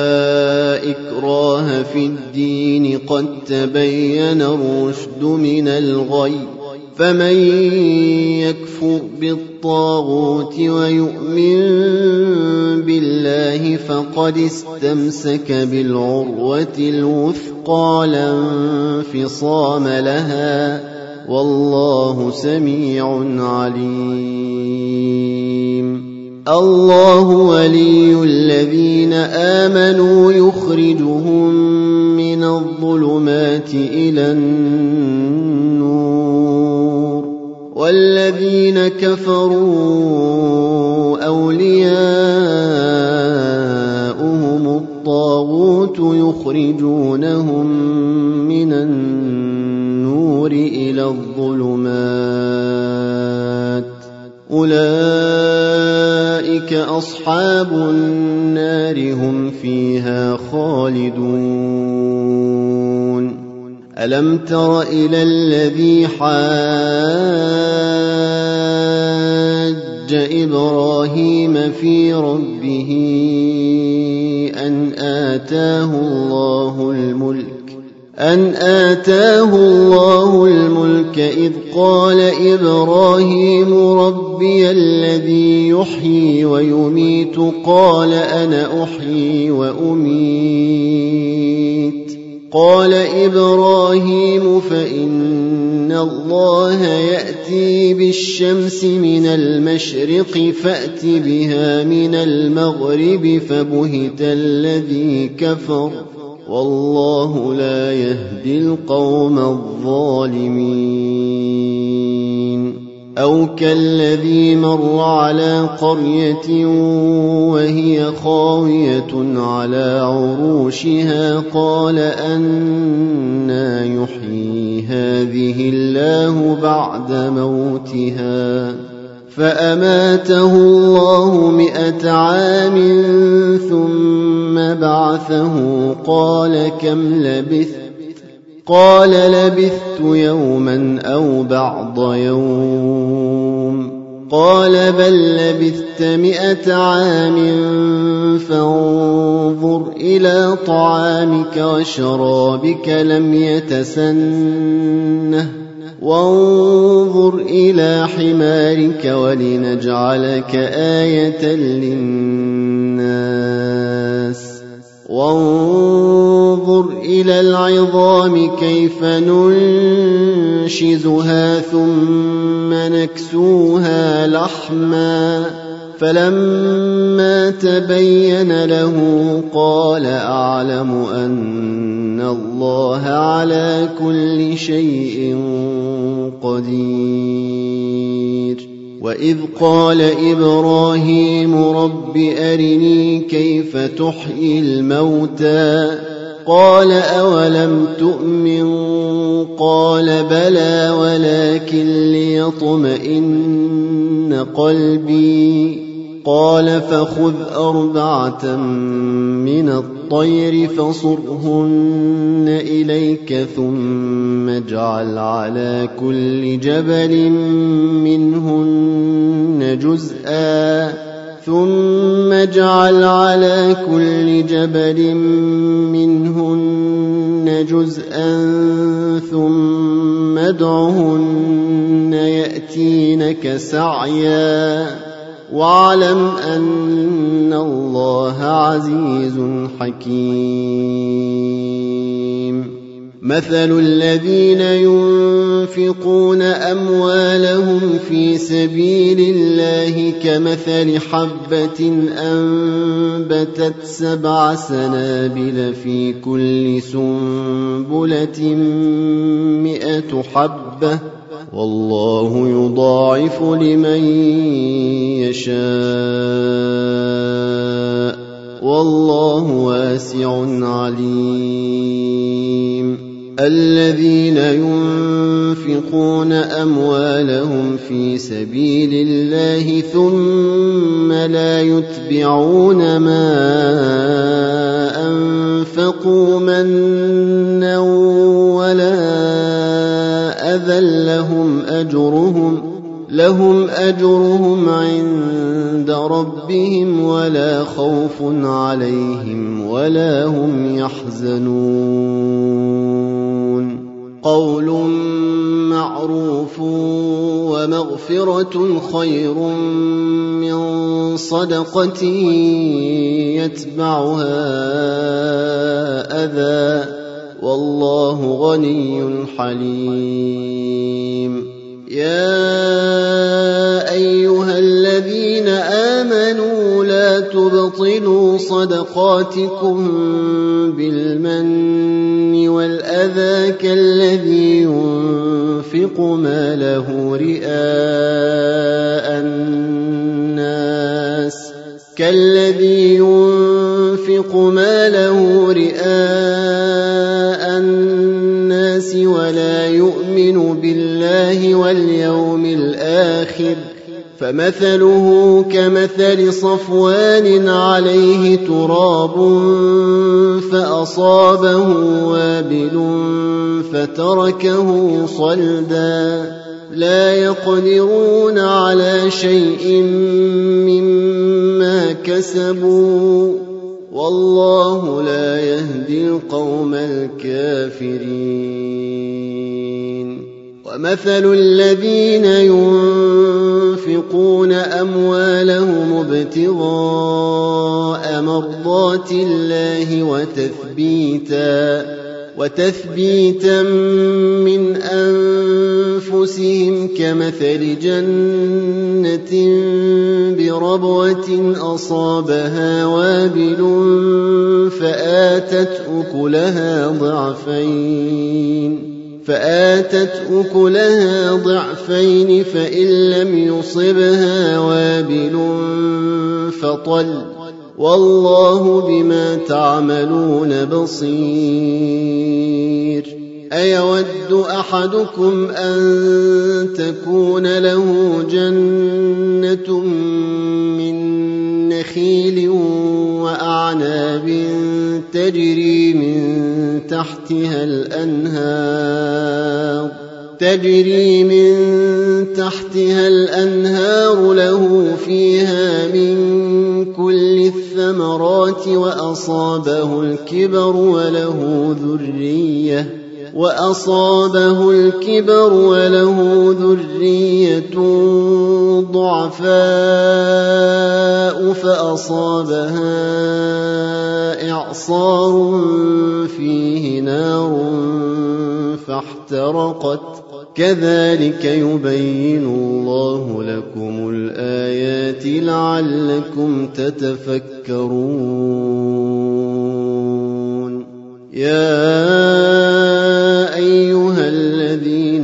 إكراه في الدين قد تبين الرشد من الغي، فمن يكفر بالطاغوت ويؤمن بالله فقد استمسك بالعروة الوثقى لا انفصام لها، والله سميع عليم. الله ولي الذين آمنوا يخرجهم من الظلمات إلى النور، والذين كفروا أولياؤهم الطاغوت يخرجونهم من النور إلى الظلمات، أولئك أصحاب النار هم فيها خالدون. ألم تر إلى الذي حاج إبراهيم في ربه أن آتاه الله الملك أن آتاه الله الملك إذ قال إبراهيم ربي الذي يحيي ويميت قال أنا أحيي وأميت قال إبراهيم فإن الله يأتي بالشمس من المشرق فأت بها من المغرب فبهت الذي كفر والله لا يهدي القوم الظالمين. أو كالذي مر على قرية وهي خاوية على عروشها قال أنى يحيي هذه الله بعد موتها فأماته الله مئة عام ثم بعثه قال كم لبثت قال لبثت يوما أو بعض يوم قال بل لبثت مئة عام فانظر إلى طعامك وشرابك لم يتسنه وانظر إلى حمارك ولنجعلك آية للناس وانظر إلى العظام كيف ننشزها ثم نكسوها لحما فلما تبين له قال أعلم أن الله على كل شيء قدير. وإذ قال إبراهيم رب أرني كيف تحيي الموتى قال أولم تؤمن قال بلى ولكن ليطمئن قلبي قال فخذ أربعة من الطير فصرهن إليك ثم اجعل على كل جبل منهن جزءا ثم اجعل على كل جبل منهن جزءا ثم ادعهن يأتينك سعيا واعلم أن الله عزيز حكيم. مثل الذين ينفقون أموالهم في سبيل الله كمثل حبة أنبتت سبع سنابل في كل سنبلة مئة حبة والله يضاعف لمن يشاء والله واسع عليم. الذين ينفقون أموالهم في سبيل الله ثم لا يتبعون ما أنفقوا منا ولا أذى لهم أجرهم لهم أجرهم عند ربهم ولا خوف عليهم ولا هم يحزنون قول معروف ومغفرة خير من صدقة يتبعها أذى والله غني حليم يا أيها الذين آمنوا لا تبطلوا صدقاتكم بالمن والأذى كالذي ينفق ماله رئاء الناس كالذي ينفق ماله رئاء الناس ولا يؤمن بالله واليوم الآخر فمثله كمثل صفوان عليه تراب فأصابه وابل فتركه صلدا لا يقدرون على شيء مما كسبوا والله لا يهدي القوم الكافرين ومثل الذين ينفقون أموالهم ابتغاء مرضات الله وتثبيتا وتثبيتا من أنفسهم كمثل جنة بربوة أصابها وابل فآتت أكلها ضعفين فآتت أكلها ضعفين فإن لم يصبها وابل فطل والله بما تعملون بصير أيود أحدكم أن تكون له جنة من نخيل وأعناب تجري من تحتها الأنهار تجري من تحتها الأنهار له فيها من كل الثمرات وأصابه الكبر وله ذرية وأصابه الكبر وله ذرية ضعفاء فأصابها إعصار فيه نار فاحترقت كذلك يبين الله لكم الآيات لعلكم تتفكرون يا أيها الذين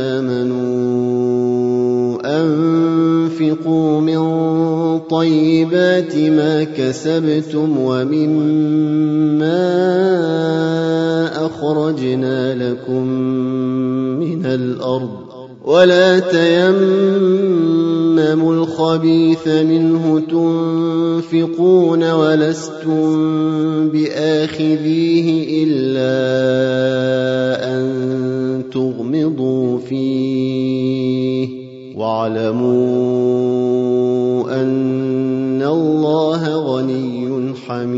آمنوا أنفقوا من طيبات ما كسبتم ومما أخرجنا لكم من الأرض ولا تيمموا الخبيث منه تنفقون ولستم بآخذيه إلا أن تغمضوا فيه واعلموا أن الله غني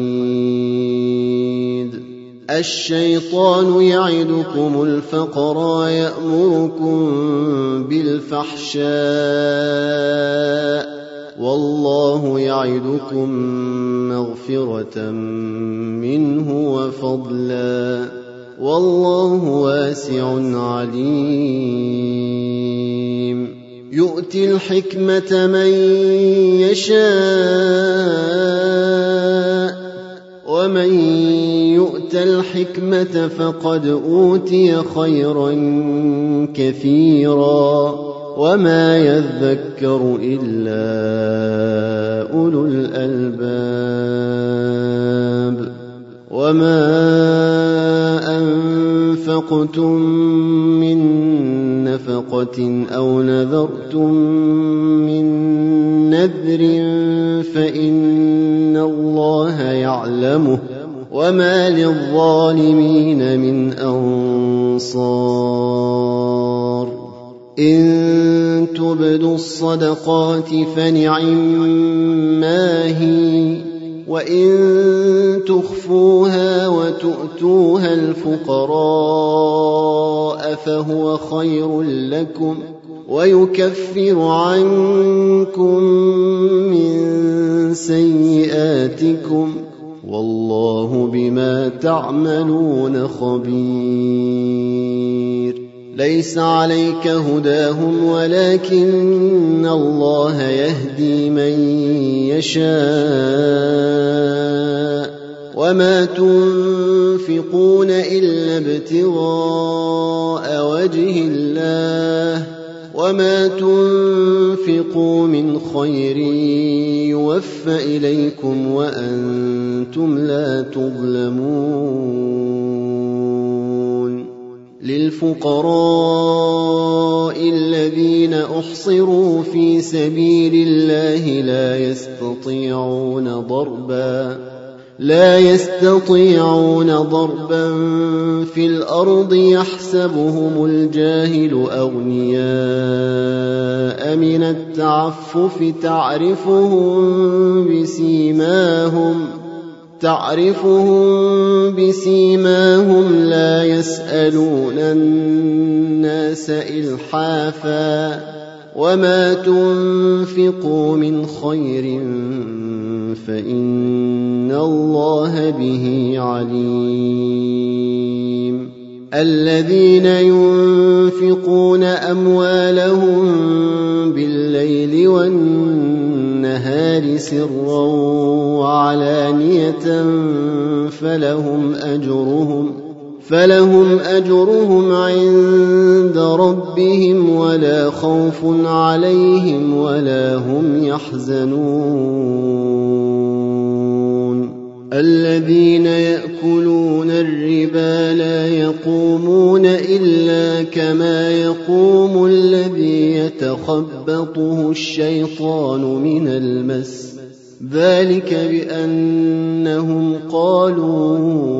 حميد الشيطان يعدكم الفقر ويأمركم بالفحشاء والله يعدكم مغفرة منه وفضلا والله واسع عليم يؤتي الحكمة من يشاء ومن يؤت الحكمة فقد أوتي خيرا كثيرا وما يذكر إلا أولو الألباب وما أنفقتم من نفقة أو نذرتم من نذر فإن الله يعلمه وما للظالمين من أنصار إن تبدوا الصدقات فنعما هي، وإن تخفوها وتؤتوها الفقراء فهو خير لكم ويكفر عنكم من سيئاتكم والله بما تعملون خبير. ليس عليك هداهم ولكن الله يهدي من يشاء وما تنفقون إلا ابتغاء وجه الله وما تنفقوا من خير يوفى إليكم وأنتم لا تظلمون. للفقراء الذين أحصروا في سبيل الله لا يستطيعون ضربا لا يستطيعون ضربا في الأرض يحسبهم الجاهل أغنياء من التعفف تعرفهم بسيماهم تعرفهم بسيماهم لا يسألون الناس إلحافا وما تنفقوا من خير فإن الله به عليم. الذين ينفقون أموالهم بالليل والنهار سرا وعلانية فلهم أجرهم فلهم أجرهم عند ربهم ولا خوف عليهم ولا هم يحزنون. الذين يأكلون الربا لا يقومون إلا كما يقوم الذي يتخبطه الشيطان من المس ذلك بأنهم قالوا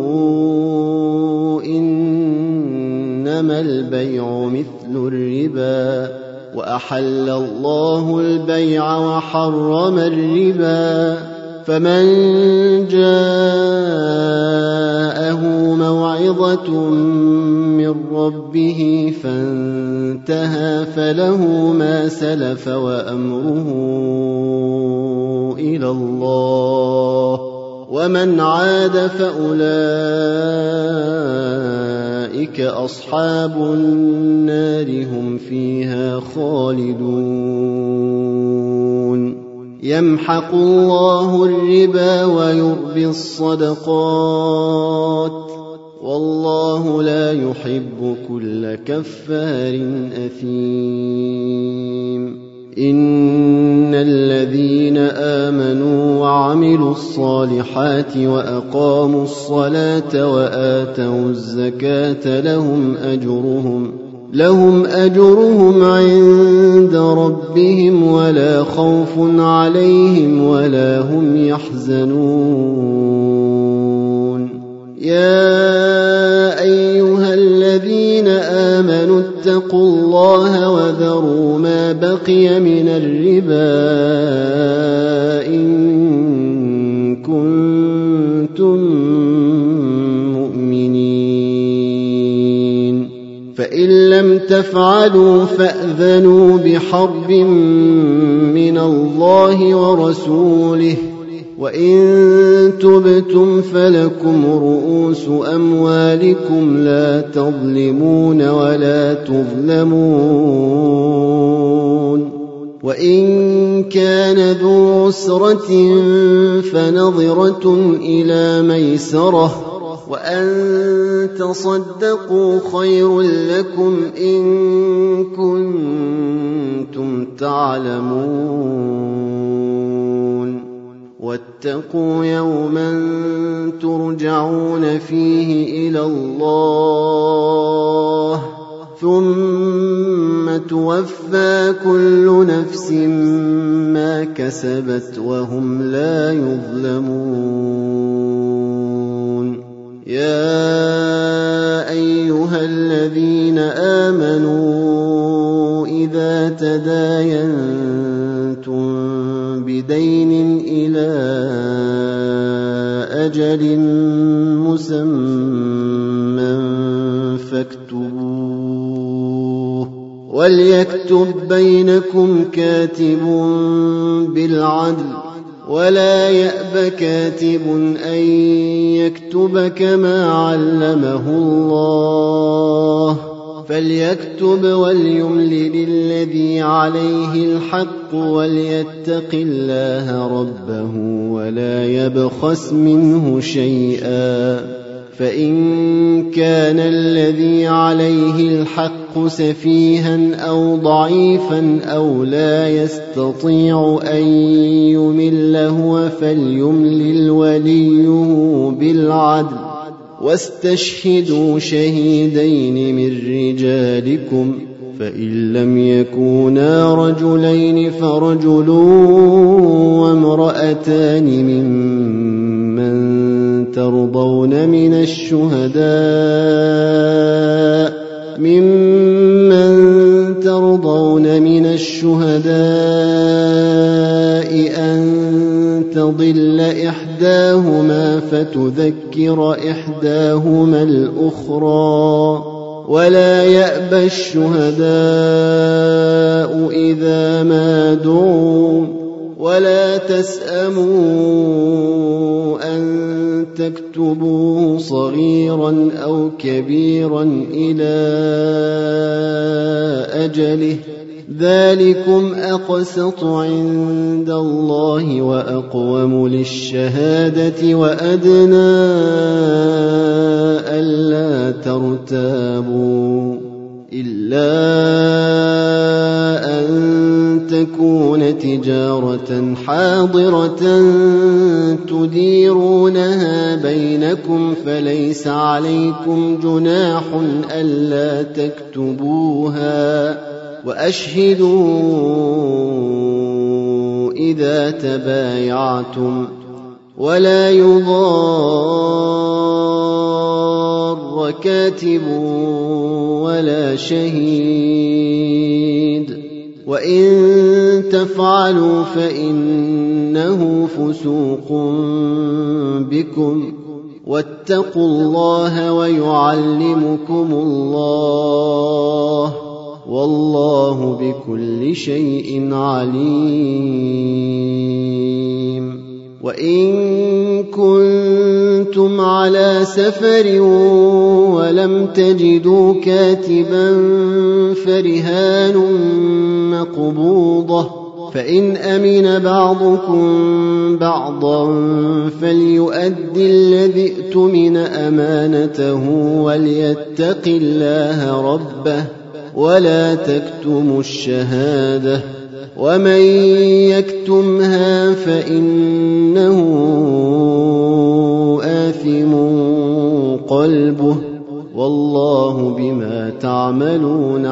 إنما البيع مثل الربا وأحل الله البيع وحرم الربا فمن جاءه موعظة من ربه فانتهى فله ما سلف وأمره إلى الله ومن عاد فأولئك أصحاب النار هم فيها خالدون. يمحق الله الربا ويربي الصدقات والله لا يحب كل كفار أثيم. إن الذين آمنوا وعملوا الصالحات وأقاموا الصلاة وآتوا الزكاة لهم أجرهم لهم أجرهم عند ربهم ولا خوف عليهم ولا هم يحزنون. يا أيها الذين آمنوا اتقوا الله وذروا ما بقي من الربا إن كنتم مؤمنين فإن لم تفعلوا فأذنوا بحرب من الله ورسوله وإن تبتم فلكم رؤوس أموالكم لا تظلمون ولا تظلمون. وإن كان ذو عسرة فنظرة إلى ميسرة وأن تصدقوا خير لكم إن كنتم تعلمون. واتقوا يوما ترجعون فيه إلى الله ثم توفى كل نفس ما كسبت وهم لا يظلمون. يا أيها الذين آمنوا تداينتم بدين إلى أجل مسمى فاكتبوه وليكتب بينكم كاتب بالعدل ولا يأب كاتب أن يكتب كما علمه الله فليكتب وليملل الذي عليه الحق وليتق الله ربه ولا يبخس منه شيئا فإن كان الذي عليه الحق سفيها أو ضعيفا أو لا يستطيع أن يمل هو فليملل وليه بالعدل واستشهدوا شهيدين من رجالكم فإن لم يكونا رجلين فرجل وامرأتان ممن ترضون من الشهداء ممن ترضون من الشهداء أن تضل إحداهما فتذكر إحداهما الأخرى ولا يأبى الشهداء إذا ما دعوا ولا تسأموا أن تكتبوه صغيرا أو كبيرا إلى أجله ذلكم أقسط عند الله وأقوم للشهادة وأدنى ألا ترتابوا إلا أن تكون تجارة حاضرة تديرونها بينكم فليس عليكم جناح ألا تكتبوها وأشهدوا إذا تبايعتم ولا يضار كاتب ولا شهيد وإن تفعلوا فإنه فسوق بكم واتقوا الله ويعلمكم الله والله بكل شيء عليم وإن كنتم على سفر ولم تجدوا كاتبا فرهان مقبوضة فإن أمن بعضكم بعضا فليؤدي الذي ائتمن أمانته وليتق الله ربه ولا تكتموا الشهادة ومن يكتمها فإنه آثم قلبه والله بما تعملون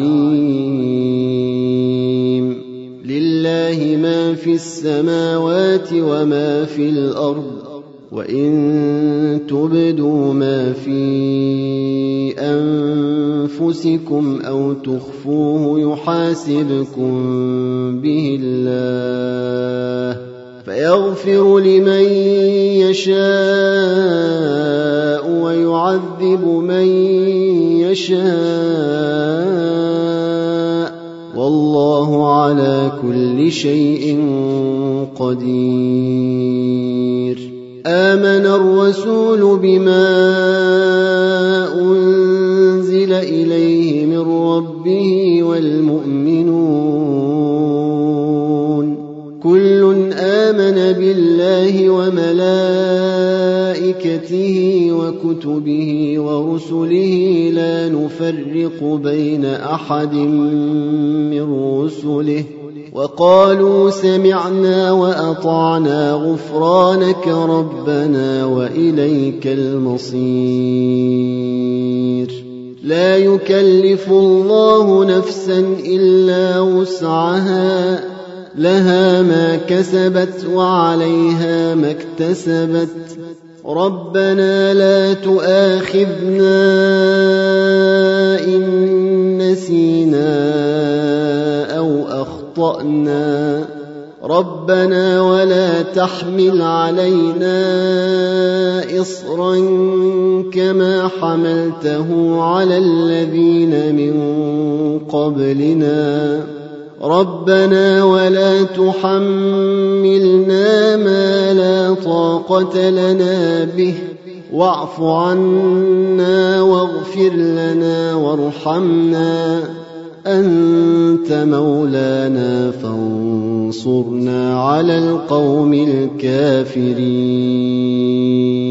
عليم لله ما في السماوات وما في الأرض وإن تبدوا ما في أنفسكم أو تخفوه يحاسبكم به الله فيغفر لمن يشاء ويعذب من يشاء والله على كل شيء قدير آمن الرسول بما أنزل إليه من ربه والمؤمنون كل آمن بالله وملائكته وكتبه ورسله لا نفرق بين أحد من رسله وقالوا سمعنا وأطعنا غفرانك ربنا وإليك المصير لا يكلف الله نفسا إلا وسعها لها ما كسبت وعليها ما اكتسبت ربنا لا تؤاخذنا إن نسينا أخطأنا ربنا ولا تحمل علينا إصرا كما حملته على الذين من قبلنا ربنا ولا تحملنا ما لا طاقة لنا به واعف عنا واغفر لنا وارحمنا أنت مولانا فانصرنا على القوم الكافرين.